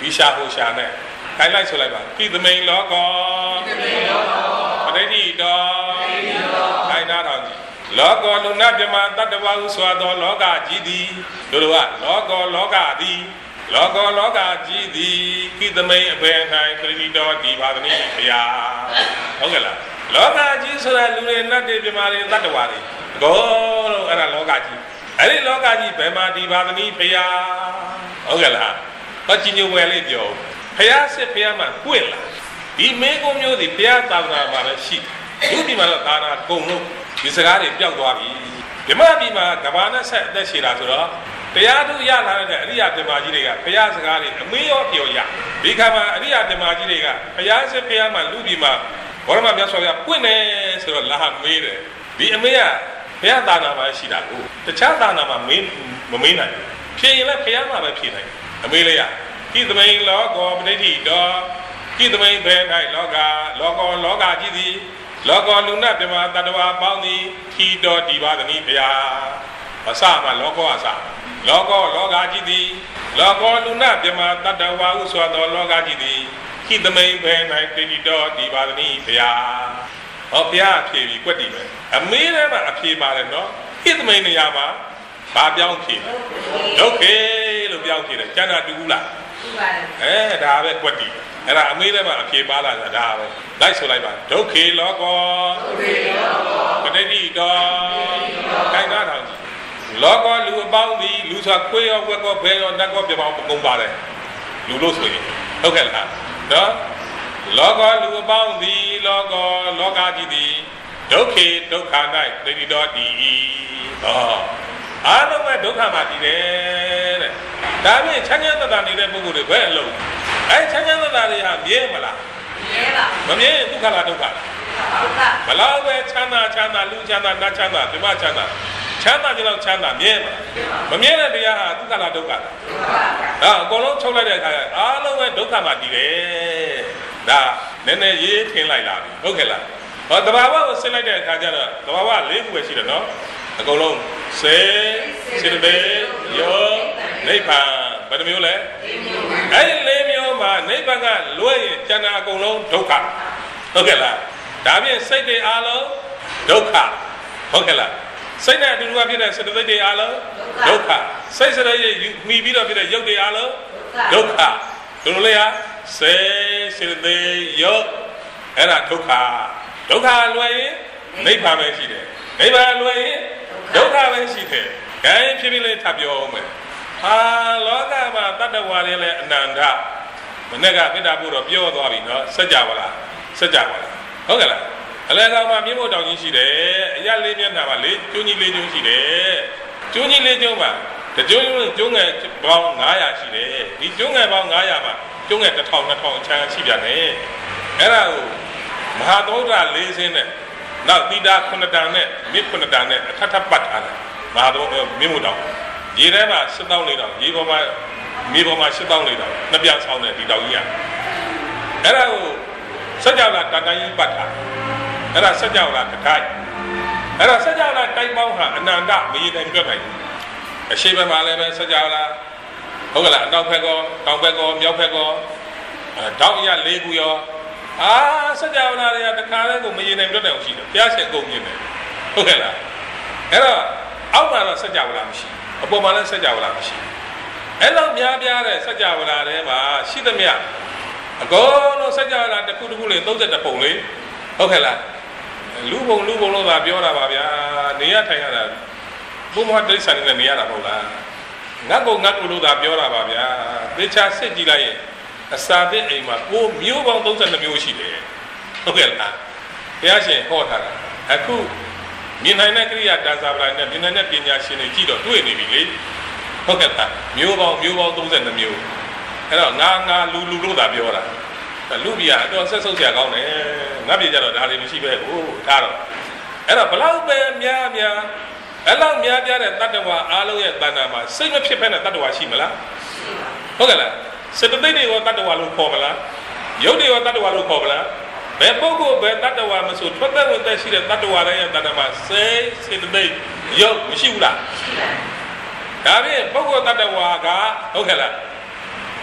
ဒီရှာဟိုရှာနဲ့ခိုင်းလိုက်ဆိုလိုက်ပါကိသမိန်လောကောပဋိဋိတောခိုင်းနာတော်ကြီးလောကောလူနာပြမတတ္တဝဟုဆိုသောလောကကြီးသည်တို့ကလောကောလောကသည်လောကောလောကကြီးသည်ကိသမိန်အပေ၌ပဋိဋိတောဒီပါဒနိဘုရားဟုတ်ကဲ့လားလောကကြီးဆိုတာလူတွေနတ်တွေပြမတွေတတ္တဝါတွေကိုလို့အဲ့ဒါလောကကြီးအဲ့ဒီလောကကြီးဘယ်မှာဒီပါဒနိဘုရားဟုတ်ကဲ့လားဟောကြီးညိုဝယ်လေးပြောဘုရားစစ်ဘုရားမှာပွင့်လာဒီမင်းကုန်းမျိုးဒီဘုရားသာသနာမှာလည်းရှိတယ်ဒီမှာတော့သာနာကုံလို့ဒီစကားတွေပျောက်သွားပြီဓမ္မပြည်မှာကဘာနဲ့ဆက်အသက်ရှည်တာဆိုတော့တရားသူရလာတဲ့အရိယာဓမ္မကြီးတွေကဘုရားစကားတွေအမေးရောပြောရဒီခါမှာအရိယာဓမ္မကြီးတွေကဘုရားစစ်ဘုရားမှာလူပြည်မှာဘောရမမြတ်စွာဘုရားပွင့်တယ်ဆိုတော့လာမေးတယ်ဒီအမေးကဘုရားသာနာမှာရှိတာကိုတခြားသာနာမှာမမေးနိုင်ဖြေရင်လည်းဘုရားမှာပဲဖြေနိုင်အမေးလေးရကိသမိန်လောကောပဋိဋိတောကိသမိန်ဘယ်၌လောကောလောကကြီးသည်လောကောလူနာပြမတတ္တဝါပေါင်းသည်ထီတော်ဒီပါဒနိဘုရားအစမှာလောကောအစလောကောလောကကြီးသည်လောကောလူနာပြမတတ္တဝါဟုဆိုသောလောကကြီးသည်ကိသမိန်ဘယ်၌ပဋိဋိတောဒီပါဒနိဘုရားဟောဘုရားအဖြေပြီးကွက်တည်မယ်အမေးထဲမှာအဖြေပါတယ်နော်ကိသမိန်နေရာမှာဘာပြောင်းဖြေဒုက္ခေလို့ပြောင်းဖြေတယ်ကျန်တာတူဘူးလားဒါပဲကွက်တည်အဲ့ဒါအမေးထဲမှာအဖြေပါလာတာဒါပဲလိုက်ဆိုလိုက်ပါဒုက္ခေလောကောပဋိဋိတောခိုင်းတာတော်ကြီးလောကောလူအပေါင်းသည်လူဆိုခွေးရောဝက်ကောဘဲရောနတ်ကောပြပေါင်းပုံပါတယ်လူလို့ဆိုရင်ဟုတ်ကဲ့လားနော်လောကောလူအပေါင်းသည်လောကောလောကကြီးသည်ဒုက္ခေဒုက္ခ၌ပဋိဋိတောတည်၏ဟောအားလုံးပဲဒုက္ခမှာတည်တယ်တဲ့ဒါဖြင့်ချမ်းသာတတ်နေတဲ့ပုဂ္ဂိုလ်တွေဘယ်အလုံးအဲချမ်းသာတတ်တွေဟာမြဲမလားမမြဲဒုက္ခလားဒုက္ခလားဘလောက်ပဲချမ်းသာလူချမ်းသာနတ်ချမ်းသာဓမ္မချမ်းသာချမ်းသာကြလောက်ချမ်းသာမြဲမမြဲတဲ့တရားဟာဒုက္ခလားဒုက္ခလားအကုန်လုံးချုပ်လိုက်တဲ့အခါအားလုံးပဲဒုက္ခမှာတည်တယ်ဒါနည်းနည်းရေးထင်လိုက်လာပြီဟုတ်ကဲ့လားဟောတဘာဝကိုဆင်းလိုက်တဲ့အခါကျတော့တဘာဝ၄ခုပဲရှိတယ်နော်အကုန်လုံးစေတသိက်ယောနိဗ္ဗာန်ဘယ်နှမျိုးလဲအဲ့ဒီ၄မျိုးမှာနိဗ္ဗာန်ကလွဲရင်ကျန်တာအကုန်လုံးဒုက္ခဟုတ်ကဲ့လားဒါဖြင့်စိတ်တွေအားလုံးဒုက္ခဟုတ်ကဲ့လားစိတ်နဲ့အတူတူဖြစ်တဲ့စေတသိက်တွေအားလုံးဒုက္ခစိတ်စရိတ်မိပြီးတော့ဖြစ်တဲ့ရုပ်တွေအားလုံးဒုက္ခတို့လိုလေဟာစေတသိက်ယောအဲ့ဒါဒုက္ခလွဲရင်နိဗ္ဗာန်ပဲရှိတယ်နိဗ္ဗာန်လွဲရင်ဒုက္ခပဲရှိတယ်။ဒါရင်ဖြစ်လေးထပ်ပြောအောင်မယ်။ဟာလောကမှာတတ္တဝါတွေလည်းအနန္တမနေ့ကမေတ္တာပို့တော့ပြောသွားပြီနော်စัจ java လားဟုတ်ကဲ့လားအလဲကောင်မှာမြင့်မို့တောင်ကြီးရှိတယ်အရလေးမျက်နှာမှာကျွန်းကြီးလေးကျွန်းရှိတယ်ကျွန်းကြီးလေးကျွန်းမှာကျွန်းငယ်ပေါင်း900ရှိတယ်ဒီကျွန်းငယ်ပေါင်း900မှာကျွန်းငယ်1000 2000အချမ်းရှိပြန်တယ်အဲ့ဒါကိုမဟာသုဒ္ဓ၄စင်းနဲ့နောက်တိတာ9တန်နဲ့မြစ်9တန်နဲ့အထပ်ပတ်ထားတယ်မဟာသုမြင့်မို့တောင်ရေထဲမှာ7000လေးတောင်ရေပေါ်မှာမြေပေါ်မှာ7000လေးတောင်နှစ်ပြဆောင်တဲ့ဒီတောင်ကြီးကအဲ့ဒါကိုစัจ java တန်တိုင်းပတ်ထားအဲ့ဒါစัจ java တခိုက်အဲ့ဒါစัจ java တိုင်းပေါင်းဟာအနန္တမရေတိုင်းတွက်နိုင်အရှိဘက်မှာလည်းပဲစัจ java ဟုတ်ကဲ့လားအနောက်ဘက်ကောတောင်ဘက်ကောမြောက်ဘက်ကောတောင်ရ၄ခုရောစัจ java တွေကတခါလဲကိုမရေနိုင်တွက်နိုင်အောင်ရှိတယ်ဘုရားရှင်အကုန်မြင်တယ်ဟုတ်ကဲ့လားအဲ့တော့အောက်မှာတော့စัจ java မရှိအပေါ်မှာလည်းစัจ java မရှိအဲ့လောက်များပြားတဲ့စัจ java ထဲမှာရှိသမျှအကုန်လုံးစัจ java တစ်ခုလေး32ပုံလေးဟုတ်ကဲ့လားလူပုံလို့သာပြောတာပါဗျာနေရထိုင်ရတာဘုမတိစ္ဆာနေနဲ့နေရတာမဟုတ်လားငတ်ကုန်လို့သာပြောတာပါဗျာသေချာစစ်ကြည့်လိုက်ရင်အစာသစ်အိမ်မှာကိုမျိုးပေါင်း32မျိုးရှိတယ်ဟုတ်ကဲ့လားဘုရားရှင်ဟောထားတာအခုမြင်နိုင်တဲ့ကိရိယာတန်စာပလာနဲ့မြင်နိုင်တဲ့ပညာရှင်တွေကြည့်တော့တွေ့နေပြီလေဟုတ်ကဲ့လားမျိုးပေါင်း32မျိုးအဲ့တော့ငါလူလို့သာပြောတာလူပြတော့ဆက်ဆုပ်ဆရာကောင်းတယ်ငါပြကြတော့ဒါတွေမရှိပဲဟိုထားတော့အဲ့တော့ဘလောက်ပဲများအဲ့လောက်များပြတဲ့တတ္တဝါအားလုံးရဲ့တဏ္ဍာမှာစိတ်မဖြစ်ဖက်တဲ့တတ္တဝါရှိမလားဟုတ်ကဲ့လားစေတသိက်တွေကိုတတ္တဝါလို့ခေါ်မလားရုပ်တွေကိုတတ္တဝါလို့ခေါ်မလားဘယ်ပုဂ္ဂိုလ်ဘယ်တတ္တဝါမဆိုထွက်သက်ဝင်သက်ရှိတဲ့တတ္တဝါတွေရဲ့တဏ္ဍာမှာစေတသိက်ရုပ်မရှိဘူးလားဒါဖြင့်ပုဂ္ဂိုလ်တတ္တဝါကဟုတ်ကဲ့လားပု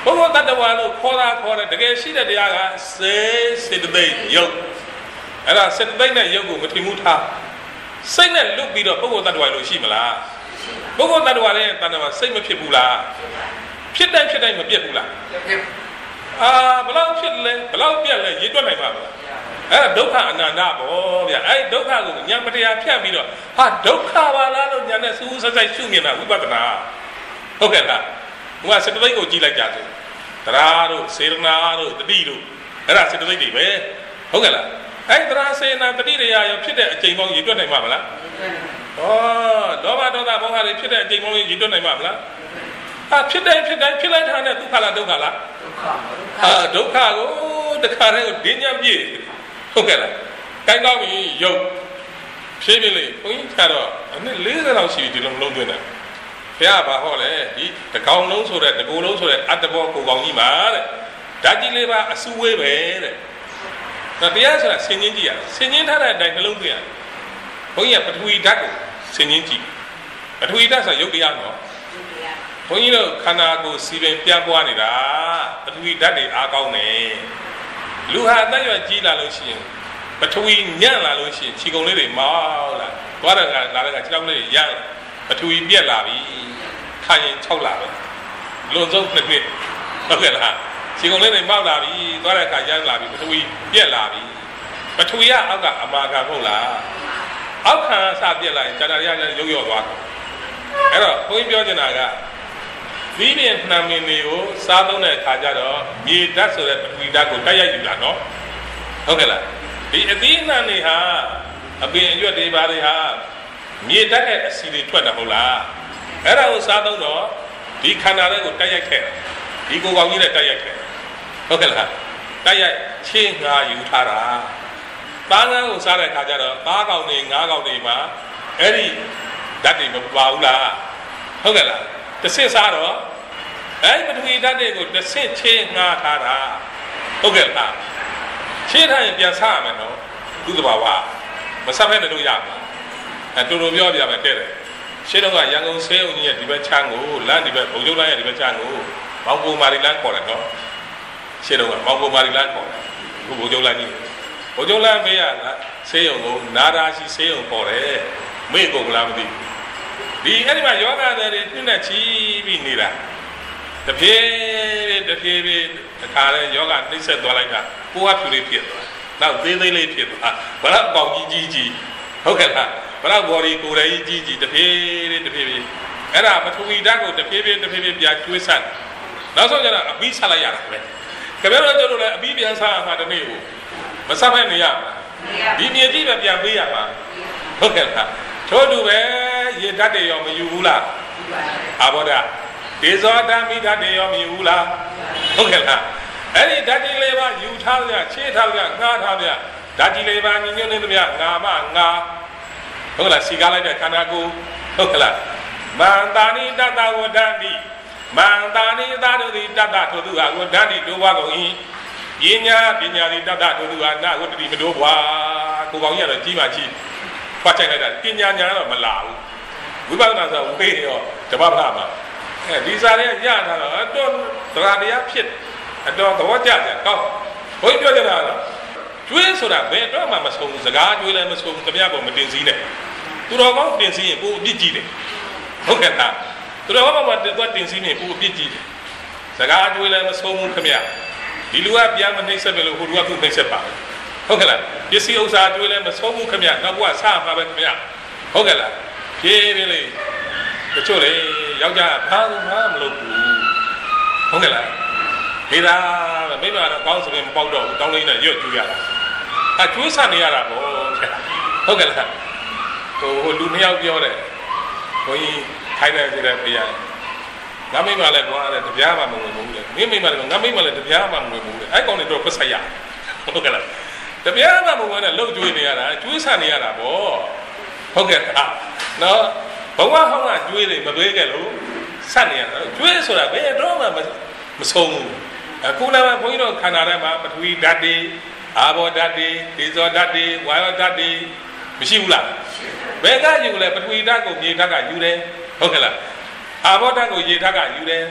ပုဂ္ဂိုလ်တ attva လို့ခေါ်တယ်တကယ်ရှိတဲ့တရားကစေတသိက်ယုတ်အဲ့ဒါစေတသိက်နဲ့ယုတ်ကိုမထင်မှုထားစိတ်နဲ့လွတ်ပြီးတော့ပုဂ္ဂိုလ်တ attva လို့ရှိမလားပုဂ္ဂိုလ်တ attva လည်းတ attva စိတ်မဖြစ်ဘူးလားဖြစ်တိုင်းမပြတ်ဘူးလားဘလောက်ဖြစ်လဲဘလောက်ပြတ်လဲရည်တွက်နိုင်ပါမလားအဲ့ဒါဒုက္ခအနန္တပေါ့ဗျာအဲ့ဒုက္ခကိုဉာဏ်ပတရားဖြတ်ပြီးတော့ဟာဒုက္ခပါလားလို့ဉာဏ်နဲ့စူးစိုက်ရှုမြင်တာဝိပဿနာဟုတ်ကဲ့လားဘုရားစေတသိက်ကိုကြည့်လိုက်ကြစို့တရားတို့စေရနာတို့တတိတို့အဲ့ဒါစေတသိက်တွေပဲဟုတ်ကဲ့လားအဲ့တရားစေနာတတိတရားရောဖြစ်တဲ့အချိန်ပေါင်းရည်တွက်နိုင်မှာမလားလောဘဒေါသမောဟတွေဖြစ်တဲ့အချိန်ပေါင်းရည်တွက်နိုင်မှာမလားဖြစ်တိုင်းဖြစ်လိုက်တာနဲ့ဒုက္ခလားဒုက္ခလားဒုက္ခကိုတခါတည်းကိုဒင်းညံ့ပြည့်ဟုတ်ကဲ့လားတိုင်းကောင်းပြီရုပ်ဖြည်းဖြည်းလေးဘုန်းကြီးကျတော့အနည်း40လောက်ရှိပြီဒီလိုမလုံးသွင်းတယ်ဘုရားဘာဟောလဲဒီတကောင်လုံးဆိုတဲ့တကူလုံးဆိုတဲ့အတ္တဘောကိုကောင်ကြီးမှာတဲ့ဓာတ်ကြီးလေးပါအစုဝေးပဲတဲ့တရားဆိုတာဆင်ញင်းကြည့်ရဆင်ញင်းထားတဲ့အတိုင်းနှလုံးသွင်းရဘုန်းကြီးကပထဝီဓာတ်ကိုဆင်ញင်းကြည့်ပထဝီဓာတ်ဆိုရုပ်တရားနော်ဘုန်းကြီးတို့ခန္ဓာကိုယ်စီပင်ပြန့်ပွားနေတာပထဝီဓာတ်တွေအားကောင်းတယ်လူဟာအသက်ရွယ်ကြီးလာလို့ရှိရင်ပထဝီညံ့လာလို့ရှိရင်ခြေကုံလေးတွေမောက်လာသွားတဲ့ကလာတဲ့ကခြေထောက်လေးတွေရမ်းပထဝီပြက်လာပြီခါရင်6လာပဲလွန်ဆုံး2နှစ်ဟုတ်ကဲ့လားခြေကုံလေးတွေမောက်လာပြီသွားတဲ့ကရမ်းလာပြီပထဝီပြက်လာပြီပထဝီကအောက်ကအမာခံဟုတ်လားအောက်ခံစပြက်လာရင်ဇာတာရရုပ်ရော့သွားတယ်အဲ့တော့ဘုန်းကြီးပြောချင်တာကသီးပင်နှံမင်းတွေကိုစားသုံးတဲ့အခါကျတော့မြေဓာတ်ဆိုတဲ့ပထဝီဓာတ်ကိုတိုက်ရိုက်ယူလာနော်ဟုတ်ကဲ့လားဒီအသီးနှံတွေဟာအပင်အရွက်တွေပါတွေဟာမြေဓာတ်ရဲ့အစီတွေထွက်တယ်ဟုတ်လားအဲ့ဒါကိုစားသုံးတော့ဒီခန္ဓာတွေကိုတိုက်ရိုက်ခဲ့ဒီကိုယ်ကောင်းကြီးနဲ့တိုက်ရိုက်ခဲ့ဟုတ်ကဲ့လားတိုက်ရိုက်ချင်းငါယူထားတာသားငန်းကိုစားတဲ့အခါကျတော့သားကောင်တွေငါးကောင်တွေမှာအဲ့ဒီဓာတ်တွေမပါဘူးလားဟုတ်ကဲ့လားတစ်ဆင့်စားတော့အဲ့ပထဝီဓာတ်တွေကိုတစ်ဆင့်ချင်းငှားထားတာဟုတ်ကဲ့လားချင်းထားရင်ပြန်စားရမယ်နော်သူ့တဘာဝမစားဖက်လို့ရမှာတူတူပြောပြမယ်တဲ့တယ်ရှင်းတော့ကရန်ကုန်ဆေးရုံကြီးရဲ့ဒီဘက်ချမ်းကိုလမ်းဒီဘက်ဘုံကျုံလမ်းရဲ့ဒီဘက်ချမ်းကိုမောင်ပုံမာရီလမ်းခေါ်တယ်နော်ရှင်းတော့ကမောင်ပုံမာရီလမ်းခေါ်တယ်ဘုံကျုံလမ်းကြီးဘုံကျုံလမ်းဘေးကဆေးရုံကိုနာရာရှိဆေးရုံခေါ်တယ်မေ့ကုန်လားမသိဒီအဲ့ဒီမှာယောဂတွေပြည့်နဲ့ချီးပြီးနေတာတဖြည်းဖြည်းတခါလဲယောဂနှိမ့်ဆက်သွားလိုက်တာကိုယ်ကဖြူလေးဖြစ်သွားနောက်သေးသေးလေးဖြစ်သွားဘလောက်ပေါင်ကြီးဟုတ်ကဲ့လားဘလောက်ဘော်ဒီကိုယ်တိုင်ကြီးတဖြည်းအဲ့ဒါပထဝီဓာတ်ကိုတဖြည်းဖြည်းပြန်ကျွေးဆက်နောက်ဆုံးကျတော့အပြီးဆက်လိုက်ရတာပဲခင်ဗျားတို့ကျတော့လည်းအပြီးပြန်ဆက်ရမှာတနေ့ကိုမဆက်ဖက်နေရမှာဒီမြေကြီးပဲပြန်ပေးရမှာဟုတ်ကဲ့လားထို့တူပဲရေဓာတ်တွေရောမယူဘူးလားဘောဓာဒေဇောဓာမိဓာတ်တွေရောမယူဘူးလားဟုတ်ကဲ့လားအဲ့ဒီဓာတ်ကြီးလေးပါယူထားကြချေးထားကြငှားထားကြဓာတ်ကြီးလေးပါညညွတ်နေသမျှငါမငါဟုတ်ကဲ့လားစီကားလိုက်တဲ့ခန္ဓာကိုယ်ဟုတ်ကဲ့လားမန္တာနိတတဝဒန္တိမန္တာနိသာတို့သည်တတထိုသူဟာဝဒန္တိတို့ဘွားကုန်၏ပညာသည်တတထိုသူဟာနာဝတ္တိမတို့ဘွားကိုကောင်ကြီးကတော့ကြီးမှကြီးဖွာချိုက်လိုက်တာပညာညာတော့မလာဘူးဝိပဿနာဆိုဝေးရောဓမ္မပဒမှာဒီစားလေးရထားတော့အတော်တရားတရားဖြစ်အတော်သဘောကျကြကောင်းဘုန်းကြီးပြောကြတာတော့ကျွေးဆိုတာဘယ်တော့မှမဆုံးဘူးစကားကျွေးလည်းမဆုံးဘူးတပြားပေါ်မတင်စည်းနဲ့သူတော်ကောင်းတင်စည်းရင်ကိုအပြစ်ကြီးတယ်ဟုတ်ကဲ့လားသူတော်ကောင်းမှာတော့တင်စည်းရင်ကိုအပြစ်ကြီးတယ်စကားကျွေးလည်းမဆုံးဘူးခင်ဗျဒီလူကပြန်မနှိမ့်ဆက်ပဲလို့ဟိုလူကသူ့နှိမ့်ဆက်ပါဟုတ်ကဲ့လားပစ္စည်းဥစ္စာကျွေးလည်းမဆုံးဘူးခင်ဗျနောက်ကဆမှာပဲခင်ဗျဟုတ်ကဲ့လားဖြည်းဖြည်းလေးတချို့လေယောက်ျားဘာမှမလုပ်ဘူးဟုတ်ကဲ့လားဒီသားမိမကတော့ကောင်းဆိုရင်မပေါက်တော့ဘူးတောင်းလေးနဲ့ရွတ်ကျွေးရတာကျွေးဆန်နေရတာပေါ့ဟုတ်ကဲ့လားဟိုလူနှစ်ယောက်ပြောတယ်ဘုန်းကြီးခိုင်းတယ်ဆိုတဲ့ဖေးရငါမိမလည်းကွာတဲ့တပြားမှမဝင်ဘူးလေမင်းမိမလည်းငါမိမလည်းတပြားမှမဝင်ဘူးလေအဲ့ကောင်တွေတော့ပတ်ဆက်ရဟုတ်ကဲ့လားတပြားမှမဝင်တဲ့လှုပ်ကျွေးနေရတာကျွေးဆန်နေရတာပေါ့ဟုတ်ကဲ့နော်ဘဝဟောင်းကကျွေးတယ်မသွေးခဲ့လို့ဆက်နေရတာကျွေးဆိုတာဘယ်တော့မှမဆုံးဘူးအခုလည်းဘုန်းကြီးတို့ခန္ဓာထဲမှာပထဝီဓာတ်တွေအာဘောဓာတ်တွေဒေဇောဓာတ်တွေဝါယောဓာတ်တွေမရှိဘူးလားဘယ်ကယူလဲပထဝီဓာတ်ကိုမြေဓာတ်ကယူတယ်ဟုတ်ကဲ့လားအာဘောဓာတ်ကိုရေဓာတ်ကယူတယ်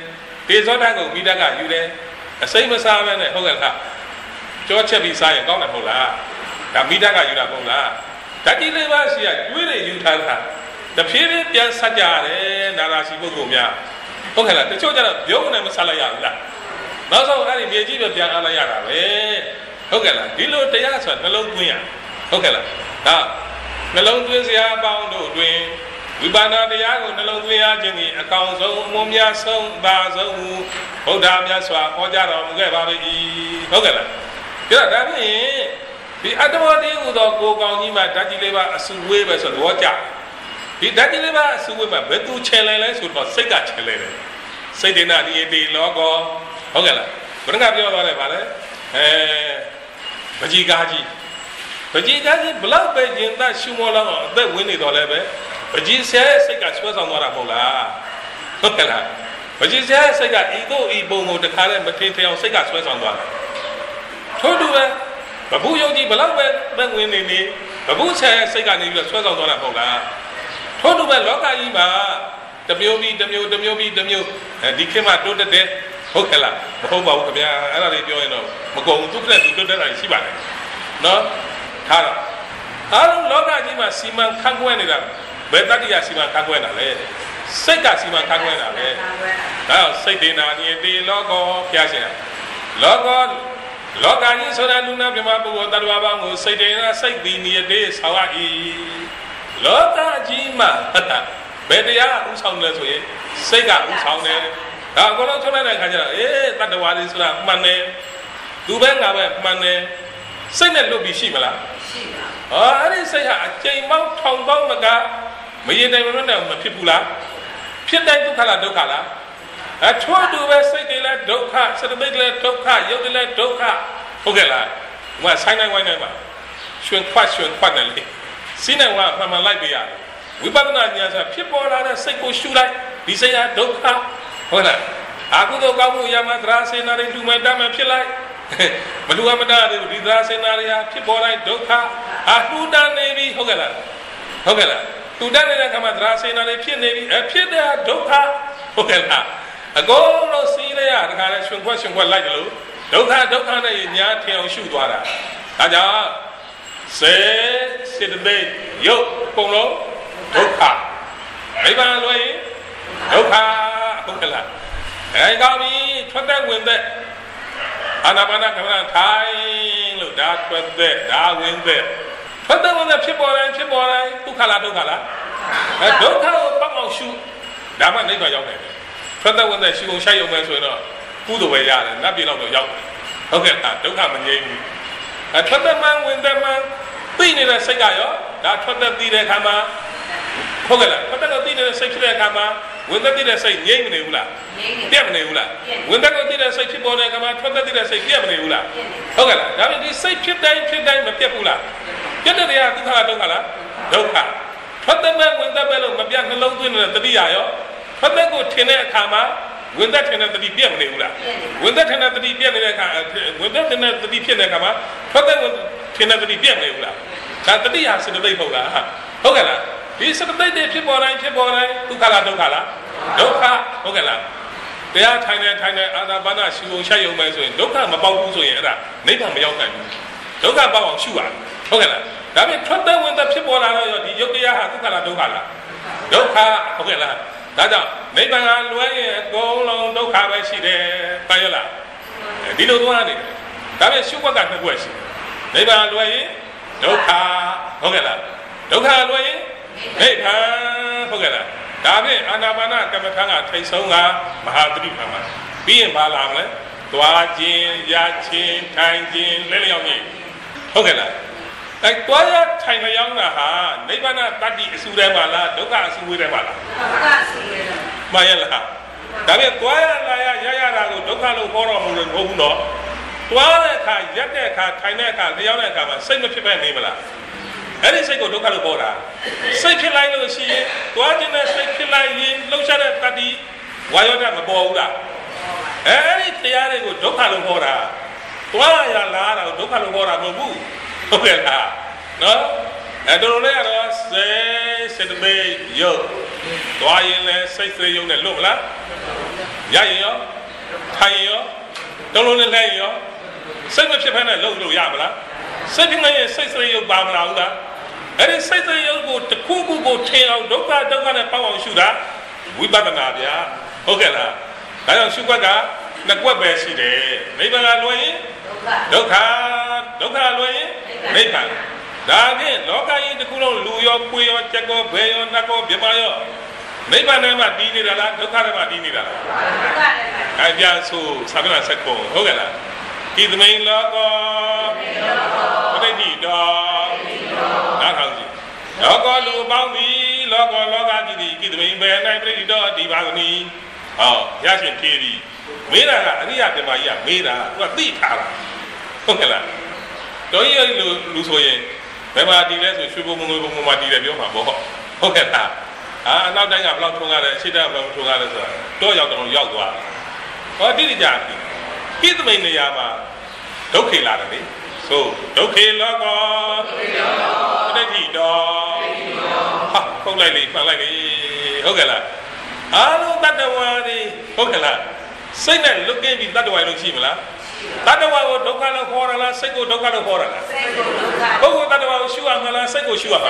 တေဇောဓာတ်ကိုမိဓာတ်ကယူတယ်အစိမ့်မစားပဲနဲ့ဟုတ်ကဲ့လားကြောချက်ပြီးစားရင်ကောင်းတယ်မဟုတ်လားဒါမိဓာတ်ကယူတာမဟုတ်လားဓာတ်ကြီးလေးပါးရှိရကျွေးတွေယူထားတာတဖြည်းဖြည်းပြန်ဆက်ကြရတယ်နာရာရှိပုဂ္ဂိုလ်များဟုတ်ကဲ့လားတချို့ကျတော့ပြုံးနေမဆက်လိုက်ရဘူးလားနောက်ဆုံးအဲ့ဒီမြေကြီးပဲပြန်အားလိုက်ရတာပဲဟုတ်ကဲ့လားဒီလိုတရားဆိုတာနှလုံးသွင်းရဟုတ်ကဲ့လားဒါနှလုံးသွင်းစရာအပေါင်းတို့တွင်ဝိပါဒတရားကိုနှလုံးသွင်းရခြင်းဒီအကောင်ဆုံးအမွန်များဆုံးအပါဆုံးဘုရားမြတ်စွာဟောကြားတော်မူခဲ့ပါ၏ဟုတ်ကဲ့လားဒါဒါဖြင့်ဒီအတ္တဝတိဟူသောကိုယ်ကောင်ကြီးမှာဓာတ်ကြီးလေးပါအစုဝေးပဲဆိုတော့ကြဒီဓာတ်ကြီးလေးပါအစုဝေးမှာဘယ်သူချဲလဲလဲဆိုတော့စိတ်ကချဲလဲတယ်စိတ်ဒေနာဒီဒီလောကောဟုတ်ကဲ့လားဘုရားပြောသွားတယ်ဗာလဲပကြီးကားကြီးဘလောက်ပဲကျင်တတ်ရှုမောလောက်အောင်အသက်ဝင်နေတော့လည်းပဲပကြီးဆဲစိတ်ကဆွဲဆောင်သွားတာမဟုတ်လားဟုတ်ကဲ့လားပကြီးဆဲစိတ်ကဤသို့ဤပုံကိုတခါလဲမထင်ထင်အောင်စိတ်ကဆွဲဆောင်သွားတယ်ထို့တူပဲဘဘူးယုံကြည်ဘလောက်ပဲဝင်နေနေဘဘူးဆဲစိတ်ကနေပြီးတော့ဆွဲဆောင်သွားတာမဟုတ်လားထို့တူပဲလောကကြီးမှာတမျိုးဒီခေတ်မှာတိုးတက်တယ်ဟုတ်ကဲ့လားမဟုတ်ပါဘူးခင်ဗျာအဲ့ဒါလေးပြောရင်တော့မကုန်ဘူးသူကလည်းသူတိုးတက်တာရှိပါတယ်နော်ထားတော့အားလုံးလောကကြီးမှာစီမံခန့်ခွဲနေတာဘယ်တတ္တိယစီမံခန့်ခွဲတာလဲစိတ်ကစီမံခန့်ခွဲတာပဲဒါစိတ်ဒေနာနိတိလောကောဖျားရှင်လောကကြီးဆိုတာလူနာမြမပုဂ္ဂိုလ်တ attva ဘောင်းကိုစိတ်ဒေနာစိတ်ဒီနိတိဆောင်ရ၏လောကကြီးမှာဘယ်တရားဥဆောင်လဲဆိုရင်စိတ်ကဥဆောင်တယ်ဒါအကုန်လုံးထုတ်လိုက်တဲ့ခါကျတော့တ attva လေးဆိုတာမှန်တယ်သူပဲငါပဲမှန်တယ်စိတ်နဲ့လွတ်ပြီးရှိမလားရှိပါအဲ့ဒီစိတ်ဟာအကျိန်ပေါင်းထောင်ပေါင်းမကမရေတိုင်မလွတ်နဲ့မဖြစ်ဘူးလားဖြစ်တိုင်းဒုက္ခလားဒုက္ခလားအထွတ်တူပဲစိတ်တွေလည်းဒုက္ခစတသိက်လည်းဒုက္ခရုပ်တွေလည်းဒုက္ခဟုတ်ကဲ့လားဒီမှာဆိုင်နိုင်ဝိုင်းနိုင်မှာရွှင်ခွတ်တယ်လေစီးနိုင်ဝါမှန်လိုက်ပြရတယ်ဝိပဿနာဉာဏ်ဆိုဖြစ်ပေါ်လာတဲ့စိတ်ကိုရှုလိုက်ဒီစိတ်ဟာဒုက္ခဟုတ်လားအကုသိုလ်ကောင်းမှုရမှာသရာစေနာတွေလူမဲ့တတ်မဲ့ဖြစ်လိုက်မလူမတာတွေဒီသရာစေနာတွေဟာဖြစ်ပေါ်လိုက်ဒုက္ခလှူဒန်းနေပြီဟုတ်ကဲ့လားလှူဒန်းနေတဲ့ကမှသရာစေနာတွေဖြစ်နေပြီဖြစ်တဲ့ဒုက္ခဟုတ်ကဲ့လားအကုန်လုံးစီးလိုက်ရတခါလဲရှင်ခွက်လိုက်တယ်လို့ဒုက္ခနဲ့ညာထင်အောင်ရှုသွားတာဒါကြောင့်စေတသိက်ရုပ်ပုံလုံးဒုက္ခနိဗ္ဗာန်လွယ်ရင်ဒုက္ခဟုတ်ကဲ့လားကောင်းပြီထွက်တဲ့ဝင်တဲ့အာနာပါနကမ္မဋ္ဌာန်းထိုင်လို့ဒါထွက်တဲ့ဒါဝင်တဲ့ထွက်တဲ့ဝင်တဲ့ဖြစ်ပေါ်တိုင်းဒုက္ခလားဒုက္ခကိုပတ်အောင်ရှုဒါမှနိဗ္ဗာန်ရောက်နိုင်တယ်ထွက်တဲ့ဝင်တဲ့ရှုအောင်ရှိုက်ရုံပဲဆိုရင်တော့ကုသိုလ်ပဲရတယ်နတ်ပြည်တော့ရောက်တယ်ဟုတ်ကဲ့လားဒုက္ခမငြိမ်းဘူးထွက်တဲ့မှဝင်တဲ့မှသိနေတဲ့စိတ်ကရောဒါထွက်တဲ့သိတဲ့အခါမှာဟုတ်ကဲ့လားထွက်တဲ့သိနေတဲ့စိတ်ဖြစ်တဲ့အခါမှာဝင်သက်တဲ့စိတ်ငြိမ့်မနေဘူးလားပြတ်မနေဘူးလားဝင်သက်တဲ့စိတ်ဖြစ်ပေါ်တဲ့အခါမှာထွက်သက်တဲ့စိတ်ပြတ်မနေဘူးလားဟုတ်ကဲ့လားဒါပေမဲ့ဒီစိတ်ဖြစ်တိုင်းမပြတ်ဘူးလားပြတ်တဲ့တရားဒုက္ခလားဒုက္ခထွက်တဲ့ဝင်သက်ပဲလို့မပြတ်နှလုံးသွင်းနေတဲ့တတိယရောထွက်တဲ့ကိုထင်တဲ့အခါမှာဝင်သက်ထင်တဲ့တတိပြတ်မနေဘူးလားဝင်သက်ထင်တဲ့တတိပြတ်နေတဲ့အခါဝင်သက်ထင်တဲ့တတိဖြစ်တဲ့အခါမှာထွက်တဲ့ထင်တဲ့တတိပြတ်မနေဘူးလားဒါတတိယစေတသိက်ဟုတ်လားဟုတ်ကဲ့လားဒီစတသိက်တွေဖြစ်ပေါ်တိုင်းဒုက္ခလားဒုက္ခဟုတ်ကဲ့လားတရားထိုင်နေအာနာပါနရှုအောင်ရှိုက်ရုံပဲဆိုရင်ဒုက္ခမပေါက်ဘူးဆိုရင်အဲ့ဒါနိဗ္ဗာန်မရောက်နိုင်ဘူးဒုက္ခပေါက်အောင်ရှုရဟုတ်ကဲ့လားဒါပေမဲ့ထွက်တဲ့ဝင်သက်ဖြစ်ပေါ်လာတော့ဒီယုတ်တရားဟာဒုက္ခလားဒုက္ခဟုတ်ကဲ့လားဒါကြောင့်နိဗ္ဗာန်ကလွယ်ရင်အကုန်လုံးဒုက္ခပဲရှိတယ်ပါရလားဒီလိုသွားနေတယ်ဒါပေမဲ့ရှုွက်ကနှစ်ခွက်ရှိနိဗ္ဗာန်လွယ်ရင်ဒုက္ခဟုတ်ကဲ့လားဒုက္ခလွယ်ရင်နိဗ္ဗာန်ဟုတ်ကဲ့လားဒါဖြင့်အာနာပါနကမ္မထာကထိတ်ဆုံးကမဟာသတိပ္ပံပြီးရင်ဘာလာမလဲသွားခြင်းရခြင်းထိုင်ခြင်းလဲလျောင်းခြင်းဟုတ်ကဲ့လားသွားရထိုင်လျောင်းတာဟာနိဗ္ဗာန်တတ္တိအစုထဲမှာလားဒုက္ခအစုဝေးထဲမှာလားဒုက္ခအစုဝေးထဲမှာရလားဒါဖြင့်သွားရလာရတာကိုဒုက္ခလို့ခေါ်တော်မူလို့မဟုတ်ဘူးနော်သွားတဲ့အခါရက်တဲ့အခါထိုင်တဲ့အခါလျောင်းတဲ့အခါမှာစိတ်မဖြစ်ပဲနေမလားအဲ့ဒီစိတ်ကိုဒုက္ခလို့ခေါ်တာစိတ်ဖြစ်လိုက်လို့ရှိရင်သွားခြင်းနဲ့စိတ်ဖြစ်လိုက်ရင်လှုပ်ရှားတဲ့တတိဝါယောဓာတ်မပေါ်ဘူးလားအဲ့ဒီတရားတွေကိုဒုက္ခလို့ခေါ်တာသွားရလာတာကိုဒုက္ခလို့ခေါ်တာမဟုတ်ဘူးဟုတ်ကဲ့လားနော်အဲ့တော်လေးကတော့စေတသိက်ရုပ်သွားရင်လည်းစိတ်စေရုပ်နဲ့လွတ်မလားရရင်ရောထိုင်ရောတုံးလုံးနဲ့လိုက်ရောစိတ်မဖြစ်ဖက်နဲ့လှုပ်လို့ရမလားစိတ်ဖြစ်နေရင်စိတ်စရိယုတ်ပါမလားဟုတ်လားအဲ့ဒီစိတ်စရိယုတ်ကိုတစ်ခုခုကိုထင်အောင်ဒုက္ခနဲ့ပေါက်အောင်ရှုတာဝိပဿနာဗျာဟုတ်ကဲ့လားဒါကြောင့်ရှုွက်ကနှစ်ကွက်ပဲရှိတယ်နိဗ္ဗာန်ကလွယ်ရင်ဒုက္ခလွယ်ရင်နိဗ္ဗာန်ဒါဖြင့်လောကကြီးတစ်ခုလုံးလူရောကိုယ်ရောကြက်ရောဘယ်ရောနတ်ရောမြမရောနိဗ္ဗာန်ထဲမှာတည်နေတာလားဒုက္ခထဲမှာတည်နေတာလားဒုက္ခထဲမှာအပြာဆိုသာသနာဆက်ကုန်ဟုတ်ကဲ့လားဤသမိန်လောကောပဋိဋ္ဌိတောနားထောင်ကြည့်လောကလူပေါင်းသည်လောကကြီးသည်ဤသမိန်ဘယ်၌ပဋိဋ္ဌိတောဒီပါကနီဟောရရှင်ဖြေသည်မေးတာကအရိယပြမကြီးကမေးတာသူကသိထားတာဟုတ်ကဲ့လားတော်ကြီးလူဆိုရင်ဘယ်မှာတည်လဲဆိုရွှေဘုံငွေဘုံမှာတည်တယ်ပြောမှာပေါ့ဟုတ်ကဲ့လားအနောက်တိုင်းကဘယ်လောက်ထုံရတယ်အရှိတဘယ်လောက်ထုံရတယ်ဆိုတာတော့ရောက်သွားဟောတိတိကျပြည်သမိန်နေရာမှာဒုက္ခေလာတယ်လေဆိုဒုက္ခေလောကောပဋိဋ္ဌိတောဟာခုတ်လိုက်လေမှန်လိုက်လေဟုတ်ကဲ့လားအားလုံးတတ္တဝါတွေဟုတ်ကဲ့လားစိတ်နဲ့လွတ်ကင်းပြီးတတ္တဝါလို့ရှိမလားတတ္တဝါကိုဒုက္ခလို့ခေါ်ရလားစိတ်ကိုဒုက္ခလို့ခေါ်ရလားစိတ်ကိုဒုက္ခပုဂ္ဂိုလ်တတ္တဝါကိုရှုရမလားစိတ်ကိုရှုရမှာ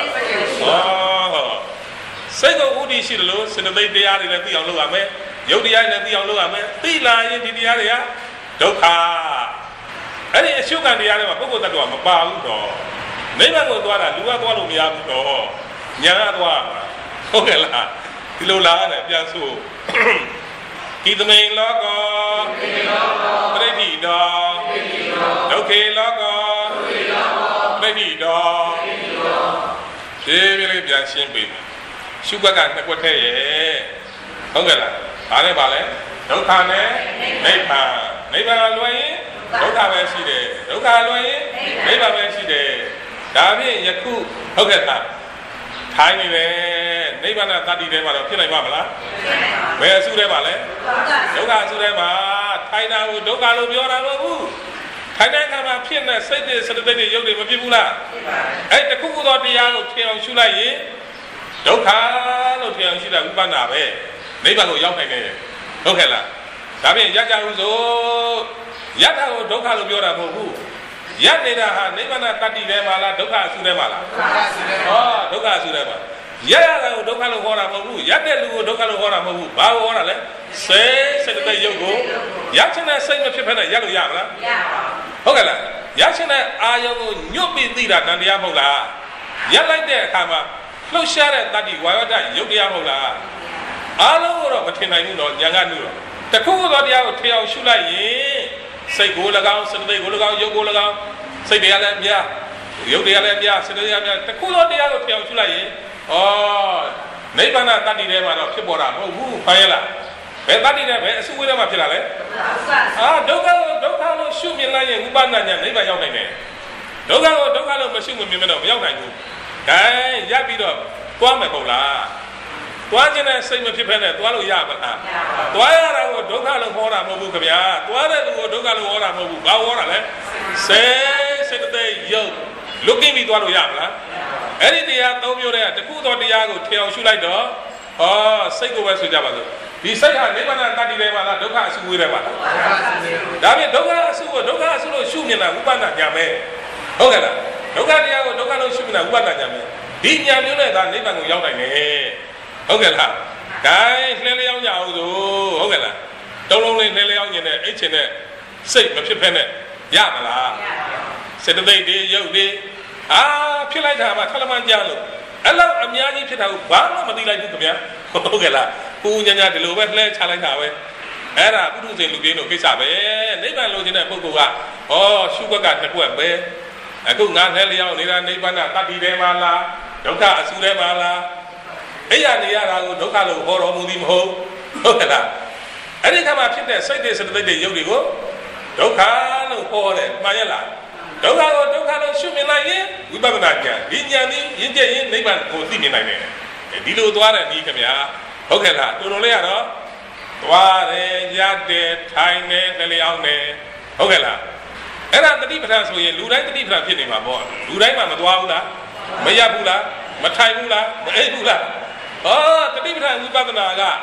စိတ်ကိုဥဒိရှိတယ်လို့စေတသိက်တရားတွေလည်းသိအောင်လုပ်ရမယ်ယုတ်တရားတွေလည်းသိအောင်လုပ်ရမယ်သိလာရင်ဒီတရားတွေကဒုက္ခအဲ့ဒီအရှုခံတရားတွေမှာပုဂ္ဂိုလ်တ attva မပါဘူးတော့နိဗ္ဗာန်ကိုသွားတာလူကသွားလို့မရဘူးတော့ညာကသွားမှာဟုတ်ကဲ့လားဒီလိုလာရတယ်ပြန်ဆိုဤသမိန်လောကောပဋိဋ္ဌိတောဒုက္ခေလောကောပဋိဋ္ဌိတောဖြည်းဖြည်းလေးပြန်ရှင်းပေးရှုွက်ကနှစ်ကွက်ထဲရဲ့ဟုတ်ကဲ့လားဘာလဲဒုက္ခနဲ့နိဗ္ဗာန်လွယ်ရင်ဒုက္ခပဲရှိတယ်ဒုက္ခလွယ်ရင်နိဗ္ဗာန်ပဲရှိတယ်ဒါဖြင့်ယခုဟုတ်ကဲ့လားထိုင်းနေတယ်နိဗ္ဗာန်တတ္တိထဲမှာတော့ဖြစ်နိုင်ပါမလားဘယ်အစုထဲမှာလဲဒုက္ခအစုထဲမှာထိုင်းတာကိုဒုက္ခလို့ပြောတာမဟုတ်ဘူးထိုင်းတဲ့အခါမှာဖြစ်နေစိတ်တွေစတသိက်တွေရုပ်တွေမဖြစ်ဘူးလားအဲ့တခုခုသောတရားကိုထင်အောင်ရှုလိုက်ရင်ဒုက္ခလို့ထင်အောင်ရှုတာဥပ္ပန္နာပဲနိဗ္ဗာန်ကိုရောက်နိုင်တယ်ဟုတ်ကဲ့လားဒါဖြင့်ရကြဘူးဆိုယတ္ထကိုဒုက္ခလို့ပြောတာမဟုတ်ဘူးယက်နေတာဟာနိဗ္ဗာန်တတ္တိထဲမှာလားဒုက္ခအစုထဲမှာလားဒုက္ခအစုထဲမှာရရတာကိုဒုက္ခလို့ခေါ်တာမဟုတ်ဘူးရက်တဲ့လူကိုဒုက္ခလို့ခေါ်တာမဟုတ်ဘူးဘာကိုခေါ်တာလဲစိတ်တဲ့ရုပ်ကိုရချင်တဲ့စိတ်မဖြစ်ဖက်နဲ့ရက်လို့ရမလားမရပါဘူးဟုတ်ကဲ့လားရချင်တဲ့အာယုံကိုညွတ်ပြီးသိတာတန်တရားမဟုတ်လားရက်လိုက်တဲ့အခါမှာလှုပ်ရှားတဲ့တတ္တိဝါယောဒရုပ်တရားမဟုတ်လားအားလုံးကိုတော့မထင်နိုင်ဘူးတော့ညာကနုတော့တခုခုသောတရားကိုထင်အောင်ရှုလိုက်ရင်စိတ်ကို၎င်းစတသိက်ကို၎င်းရုပ်ကို၎င်းစိတ်တရားလည်းများရုပ်တရားလည်းများစတသိက်တရားများတခုသောတရားကိုထင်အောင်ရှုလိုက်ရင်နိဗ္ဗာန်တတ္တိထဲမှာတော့ဖြစ်ပေါ်တာမဟုတ်ဘူးဖားရလားဘယ်တတ္တိထဲဘယ်အစုဝေးထဲမှာဖြစ်လာလဲဒုက္ခလို့ရှုမြင်လိုက်ရင်ဥပ္ပန္နညာနိဗ္ဗာန်ရောက်နိုင်တယ်ဒုက္ခလို့မရှုမြင်တော့မရောက်နိုင်ဘူးဒါရပ်ပြီးတော့သွားမယ်ပေါ့လားသွားခြင်းနဲ့စိတ်မဖြစ်ဖက်နဲ့သွားလို့ရပါလားသွားရတာကိုဒုက္ခလို့ခေါ်တာမဟုတ်ဘူးခင်ဗျာသွားတဲ့လူကိုဒုက္ခလို့ခေါ်တာမဟုတ်ဘူးဘာခေါ်တာလဲစိတ်တဲ့ရုပ်လွတ်ကင်းပြီးသွားလို့ရပါလားအဲ့ဒီတရားသုံးမျိုးတည်းကတခုသောတရားကိုထင်အောင်ရှုလိုက်တော့စိတ်ကိုပဲဆိုကြပါစို့ဒီစိတ်ဟာနိဗ္ဗာန်တတ္တိထဲမှာလားဒုက္ခအစုဝေးထဲမှာလားဒါဖြင့်ဒုက္ခအစုကိုဒုက္ခအစုလို့ရှုမြင်တာဥပ္ပန္နညာပဲဟုတ်ကဲ့လားဒုက္ခတရားကိုဒုက္ခလို့ရှုမြင်တာဥပ္ပန္နညာပဲဒီညာမျိုးနဲ့သာနိဗ္ဗာန်ကိုရောက်နိုင်တယ်ဟုတ်ကဲ့လားဂိုင်းလှဲလျောင်းကြအောင်ဆိုဟုတ်ကဲ့လားတုံးလုံးလေးလှဲလျောင်းနေတယ်အိတ်ချင်တဲ့စိတ်မဖြစ်ဖက်နဲ့ရမလားစေတသိက်တွေရုပ်တွေဖြစ်လိုက်တာမှထလမှန်ကြလို့အဲ့လောက်အများကြီးဖြစ်တာကိုဘာမှမသိလိုက်ဘူးခင်ဗျာဟုတ်ကဲ့လားကိုညာညာဒီလိုပဲလှဲချလိုက်တာပဲအဲ့ဒါပုထုဇဉ်လူပြင်းတို့ကိစ္စပဲနိဗ္ဗာန်လိုချင်တဲ့ပုဂ္ဂိုလ်ကရှုွက်ကတစ်ခွက်ပဲအခုငါလှဲလျောင်းနေတာနိဗ္ဗာန်တတ္တိထဲမှာလားဒုက္ခအစုထဲမှာလားအဲ့ရနေရတာကိုဒုက္ခလို့ဟောတော်မူသည်မဟုတ်ဟုတ်ကဲ့လားအဲ့ဒီခါမှာဖြစ်တဲ့စိတ်တွေစတသိက်တွေရုပ်တွေကိုဒုက္ခလို့ဟောတယ်မှန်ရဲ့လားဒုက္ခကိုဒုက္ခလို့ရှုမြင်လိုက်ရင်ဝိပဿနာဉာဏ်ဒီဉာဏ်นี้ရင့်ကျက်ရင်နိဗ္ဗာန်ကိုသိမြင်နိုင်တယ်ဒီလိုသွားတဲ့ဤခင်ဗျာဟုတ်ကဲ့လားတော်တော်လေးကတော့သွားတယ်ရက်တယ်ထိုင်တယ်လျောင်းတယ်ဟုတ်ကဲ့လားအဲ့ဒါတတိပဋ္ဌာန်ဆိုရင်လူတိုင်းတတိပဋ္ဌာန်ဖြစ်နေမှာပေါ့လူတိုင်းမှာမသွားဘူးလားမရဘူးလားမထိုင်ဘူးလားမအိပ်ဘူးလားတတိပဋ္ဌာန်ဝိပဿနာက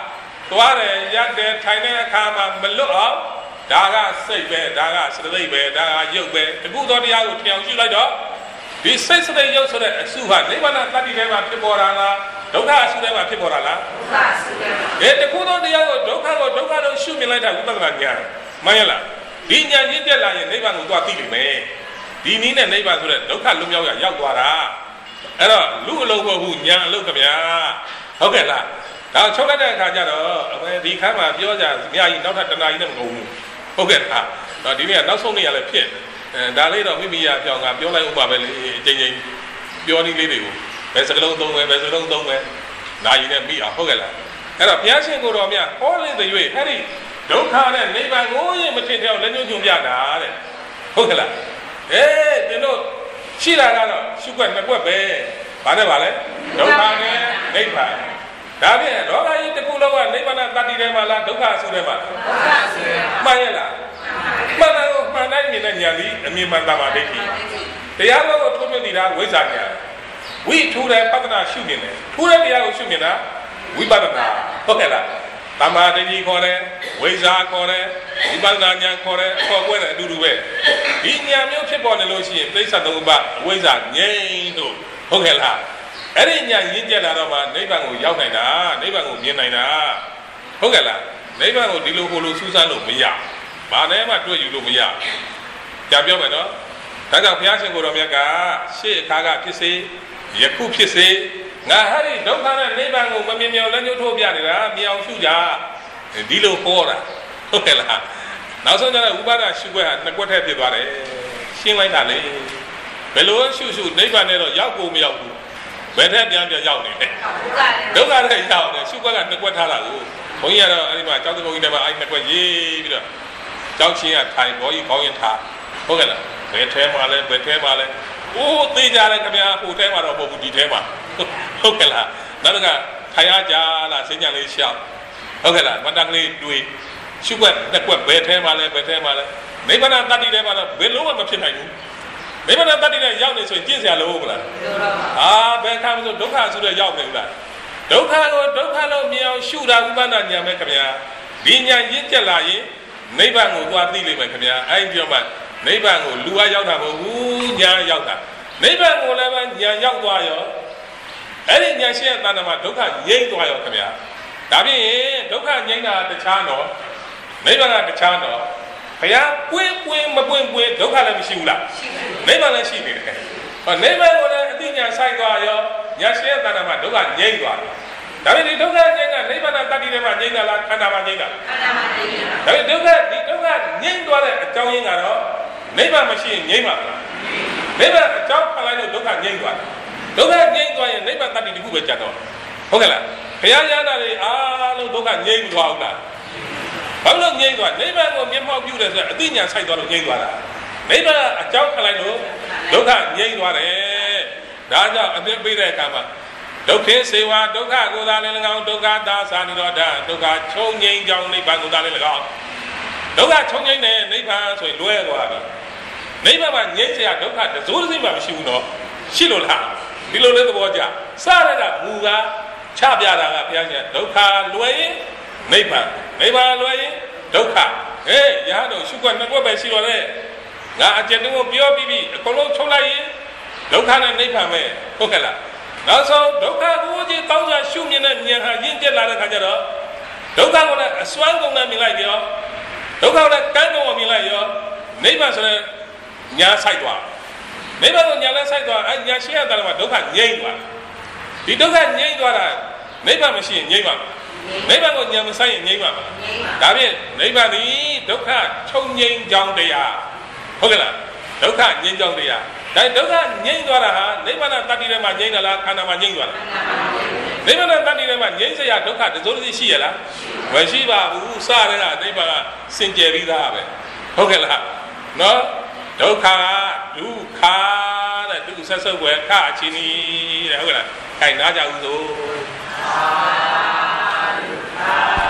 သွားတယ်ရက်တယ်ထိုင်တဲ့အခါမှာမလွတ်အောင်ဒါကစိတ်ပဲဒါကစတိတ်ပဲဒါကရုပ်ပဲတခုသောတရားကိုထင်အောင်ရှုလိုက်တော့ဒီစိတ်စတိတ်ရုပ်ဆိုတဲ့အစုဟာနိဗ္ဗာန်တတ္တိထဲမှာဖြစ်ပေါ်တာလားဒုက္ခအစုထဲမှာဖြစ်ပေါ်တာလားဒုက္ခအစုထဲမှာတခုသောတရားကိုဒုက္ခလို့ရှုမြင်လိုက်တာဝိပဿနာဉာဏ်မှန်ရလားဒီဉာဏ်ရင့်ကျက်လာရင်နိဗ္ဗာန်ကိုသွားသိလိမ့်မယ်ဒီနည်းနဲ့နိဗ္ဗာန်ဆိုတဲ့ဒုက္ခလွတ်မြောက်ရရောက်သွားတာအဲ့တော့လူအလုံးမဟုတ်ဘူးဉာဏ်အလုံးခင်ဗျာဟုတ်ကဲ့လားဒါချုပ်လိုက်တဲ့အခါကျတော့ဒီခန်းမှာပြောကြအများကြီးနောက်ထပ်တနာကြီးနဲ့မကုန်ဘူးဟုတ်ကဲ့လားတော့ဒီနေ့ကနောက်ဆုံးနေ့ရလည်းဖြစ်ဒါလေးတော့မိမိရပြောင်းကပြောလိုက်ဥပပါပဲလေအချိန်ချင်းပြောနည်းလေးတွေကိုဘယ်စကလုံးသုံးပဲဘယ်စကလုံးသုံးပဲနာယီနဲ့မိအောင်ဟုတ်ကဲ့လားအဲ့တော့ဘုရားရှင်ကိုတော်မြတ်ဟောလေးတွေ၍အဲ့ဒီဒုက္ခနဲ့နိဗ္ဗာန်ကိုရင်မထင်တဲ့လက်ညှိုးညွှန်ပြတာတဲ့ဟုတ်ကဲ့လားသင်တို့ရှိလာကတော့ရှုွက်နှစ်ွက်ပဲဘာနဲ့ပါလဲဒုက္ခနဲ့နိဗ္ဗာန်ဒါဖြင့်လောကကြီးတစ်ခုလုံးကနိဗ္ဗာန်တတ္တိထဲမှာလားဒုက္ခအစုထဲမှာဒုက္ခအစုထဲမှာမှန်ရဲ့လားမှန်တယ်ကိုမှန်တိုင်းမြင်တဲ့ဉာဏ်ကြီးအမြင်မှန်တာပါဒိဋ္ဌိတရားတော်ကိုထုံးမြနေတာဝိဇ္ဇာဉာဏ်ဝိထူတဲ့ပဿနာရှုမြင်တယ်ထူတဲ့တရားကိုရှုမြင်တာဝိပဿနာဟုတ်ကဲ့လားတမာဒိဋ္ဌိခေါ်တယ်ဝိဇ္ဇာခေါ်တယ်ဝိပဿနာဉာဏ်ခေါ်တယ်အခေါ်ကွဲတယ်အတူတူပဲဒီဉာဏ်မျိုးဖြစ်ပေါ်နေလို့ရှိရင်ပြိဿသုံးပါးဝိဇ္ဇာငြိမ်းတို့ဟုတ်ကဲ့လားအဲ့ဒီညာရင်းကျက်လာတော့မှနိဗ္ဗာန်ကိုရောက်နိုင်တာနိဗ္ဗာန်ကိုမြင်နိုင်တာဟုတ်ကဲ့လားနိဗ္ဗာန်ကိုဒီလိုဟိုလိုစူးစမ်းလို့မရဘာနဲ့မှတွေ့ယူလို့မရကြာပြောမယ်နော်ဒါကြောင့်ဘုရားရှင်ကိုယ်တော်မြတ်ကရှေ့အခါကဖြစ်စေယခုဖြစ်စေငါဟာဒီဒုက္ခနဲ့နိဗ္ဗာန်ကိုမမြင်မြောင်လက်ညှိုးထိုးပြနေတာမြင်အောင်ရှုကြဒီလိုဟောတာဟုတ်ကဲ့လားနောက်ဆုံးကျတော့ဥပါဒရှုွက်ဟာနှစ်ကွက်ထဲဖြစ်သွားတယ်ရှင်းလိုက်တာလေဘယ်လိုရှုနိဗ္ဗာန်နဲ့တော့ရောက်ကိုမရောက်ဘူးဘယ်ထက်ပြန်ရောက်နေလဲဒုက္ခနဲ့ရောက်နေရှုွက်ကနှစ်ကွက်ထားတာကိုဘုန်းကြီးကတော့အဲ့ဒီမှာကျောင်းသမုံကြီးထဲမှာအဲ့နှစ်ကွက်ရေးပြီးတော့ကျောင်းချင်းကထိုင်ဘောကြီးကောင်းရင်ထားဟုတ်ကဲ့လားဘယ်ထဲမှာလဲအိုးသိကြတယ်ခင်ဗျာဟိုထဲမှာတော့မဟုတ်ဘူးဒီထဲမှာဟုတ်ကဲ့လားနောက်တစ်ခါထိုင်ရကြလားစဉ္ညာလေးရှောက်ဟုတ်ကဲ့လားမတ္တကလေးတွေးရှုွက်နှစ်ကွက်ဘယ်ထဲမှာလဲနိဗ္ဗာန်တတ္တိထဲမှာတော့ဘယ်လုံးမှမဖြစ်နိုင်ဘူးနိဗ္ဗာန်တတ္တိနဲ့ရောက်နေဆိုရင်ကျင့်စရာလိုဘူးလားဘယ်ခါမှဆိုဒုက္ခဆိုတော့ရောက်နေဘူးလားဒုက္ခကိုဒုက္ခလို့မြင်အောင်ရှုတာဥပ္ပန္နဉာဏ်ပဲခင်ဗျာဒီဉာဏ်ရင့်ကျက်လာရင်နိဗ္ဗာန်ကိုသွားသိလိမ့်မယ်ခင်ဗျာအဲ့ဒီတော့မှနိဗ္ဗာန်ကိုလူအားရောက်တာမဟုတ်ဘူးဉာဏ်ရောက်တာနိဗ္ဗာန်ကိုလည်းပဲဉာဏ်ရောက်သွားရောအဲ့ဒီဉာဏ်ရှိတဲ့တဏ္ဍာမှာဒုက္ခငြိမ်းသွားရောခင်ဗျာဒါဖြင့်ဒုက္ခငြိမ်းတာတခြားတော့နိဗ္ဗာန်ကတခြားတော့ဘုရားပွင့်မပွင့်ဒုက္ခလည်းမရှိဘူးလားရှိတယ်နိဗ္ဗာန်လည်းရှိနေတယ်နိဗ္ဗာန်ကိုလည်းအတိညာဆိုင်သွားရောဉာဏ်ရှိတဲ့တဏ္ဍာမှာဒုက္ခငြိမ်းသွားတယ်ဒါပေမဲ့ဒီဒုက္ခငြိမ်းတာနိဗ္ဗာန်တတ္တိထဲမှာငြိမ်းတာလားခန္ဓာမှာငြိမ်းတာခန္ဓာမှာငြိမ်းတာဒါပေမဲ့ဒုက္ခငြိမ်းသွားတဲ့အကြောင်းရင်းကတော့နိဗ္ဗာန်မရှိရင်ငြိမ်းပါလားနိဗ္ဗာန်အကြောင်းခံလိုက်လို့ဒုက္ခငြိမ်းသွားတယ်ဒုက္ခငြိမ်းသွားရင်နိဗ္ဗာန်တတ္တိတစ်ခုပဲကျတ်တော့ဟုတ်ကဲ့လားဘုရားရဟန္တာတွေအားလုံးဒုက္ခငြိမ်းသွားအောင်လားဘာလို့ငြိမ်းသွားနိဗ္ဗာန်ကိုမျက်မှောက်ပြုတယ်ဆိုတော့အသိဉာဏ်ဆိုင်သွားလို့ငြိမ်းသွားတာနိဗ္ဗာန်အကြောင်းခံလိုက်လို့ဒုက္ခငြိမ်းသွားတယ်ဒါကြောင့်အသင်ပေးတဲ့အခါမှာဒုက္ခစေဝါဒုက္ခကိုသာလည်း၎င်းဒုက္ခသာသာနိရောဓဒုက္ခချုပ်ငြိမ်းကြောင်းနိဗ္ဗာန်ကိုသာလည်း၎င်းဒုက္ခချုပ်ငြိမ်းတဲ့နိဗ္ဗာန်ဆိုရင်လွဲသွားပြီနိဗ္ဗာန်မှာငြိမ်းစရာဒုက္ခတစိုးတစ်စိမ့်မှမရှိဘူးနော်ရှိလို့လားဒီလိုလေးသဘောကျစရတဲ့ကမူကချပြတာကဘုရားရှင်ဒုက္ခလွယ်ရင်နိဗ္ဗာန်လွယ်ရင်ဒုက္ခရဟန်းတို့ရှုွက်နှစ်ွက်ပဲရှိတော့လေငါအကျဉ်းကိုပြောပြီးပြီအကုန်လုံးချုပ်လိုက်ရင်ဒုက္ခနဲ့နိဗ္ဗာန်ပဲဟုတ်ကဲ့လားနောက်ဆုံးဒုက္ခကိုကြီးတောင်းစားရှုမြင်တဲ့ဉာဏ်ဟာရင့်ကျက်လာတဲ့ခါကျတော့ဒုက္ခကိုလည်းအစွမ်းကုန်နဲ့မြင်လိုက်ရောဒုက္ခကိုလည်းကန်းကုန်အောင်မြင်လိုက်ရောနိဗ္ဗာန်ဆိုတဲ့ညာဆိုင်သွားနိဗ္ဗာန်ကိုညာလဲဆိုင်သွားအဲညာရှိရတဲ့မှာဒုက္ခငြိမ့်သွားဒီဒုက္ခငြိမ့်သွားတာနိဗ္ဗာန်မရှိရင်ငြိမ့်ပါနိဗ္ဗာန်ကိုညာမဆိုင်ရင်ငြိမ့်ပါဒါဖြင့်နိဗ္ဗာန်ဒီဒုက္ခချုပ်ငြိမ်းကြောင်းတရားဟုတ်ကဲ့လားဒုက္ခငြိမ်းကြောင်းတရားဒါဒုက္ခငြိမ်းသွားတာဟာနိဗ္ဗာန်တတ္တိထဲမှာငြိမ်းတာလားခန္ဓာမှာငြိမ်းသွားတာနိဗ္ဗာန်တတ္တိထဲမှာငြိမ်းစရာဒုက္ခတစိုးတည်းရှိရလားမရှိပါဘူးစတဲ့ကနိဗ္ဗာန်ကစင်ကြယ်ပြီးသားပဲဟုတ်ကဲ့လားနော်ဒုက္ခဒုက္ခတဲ့ဒုဆက်ဆုပ်ွယ်ခအချင်းကြီးတဲ့ဟုတ်ကဲ့လားခိုင်နာကြဦးစို့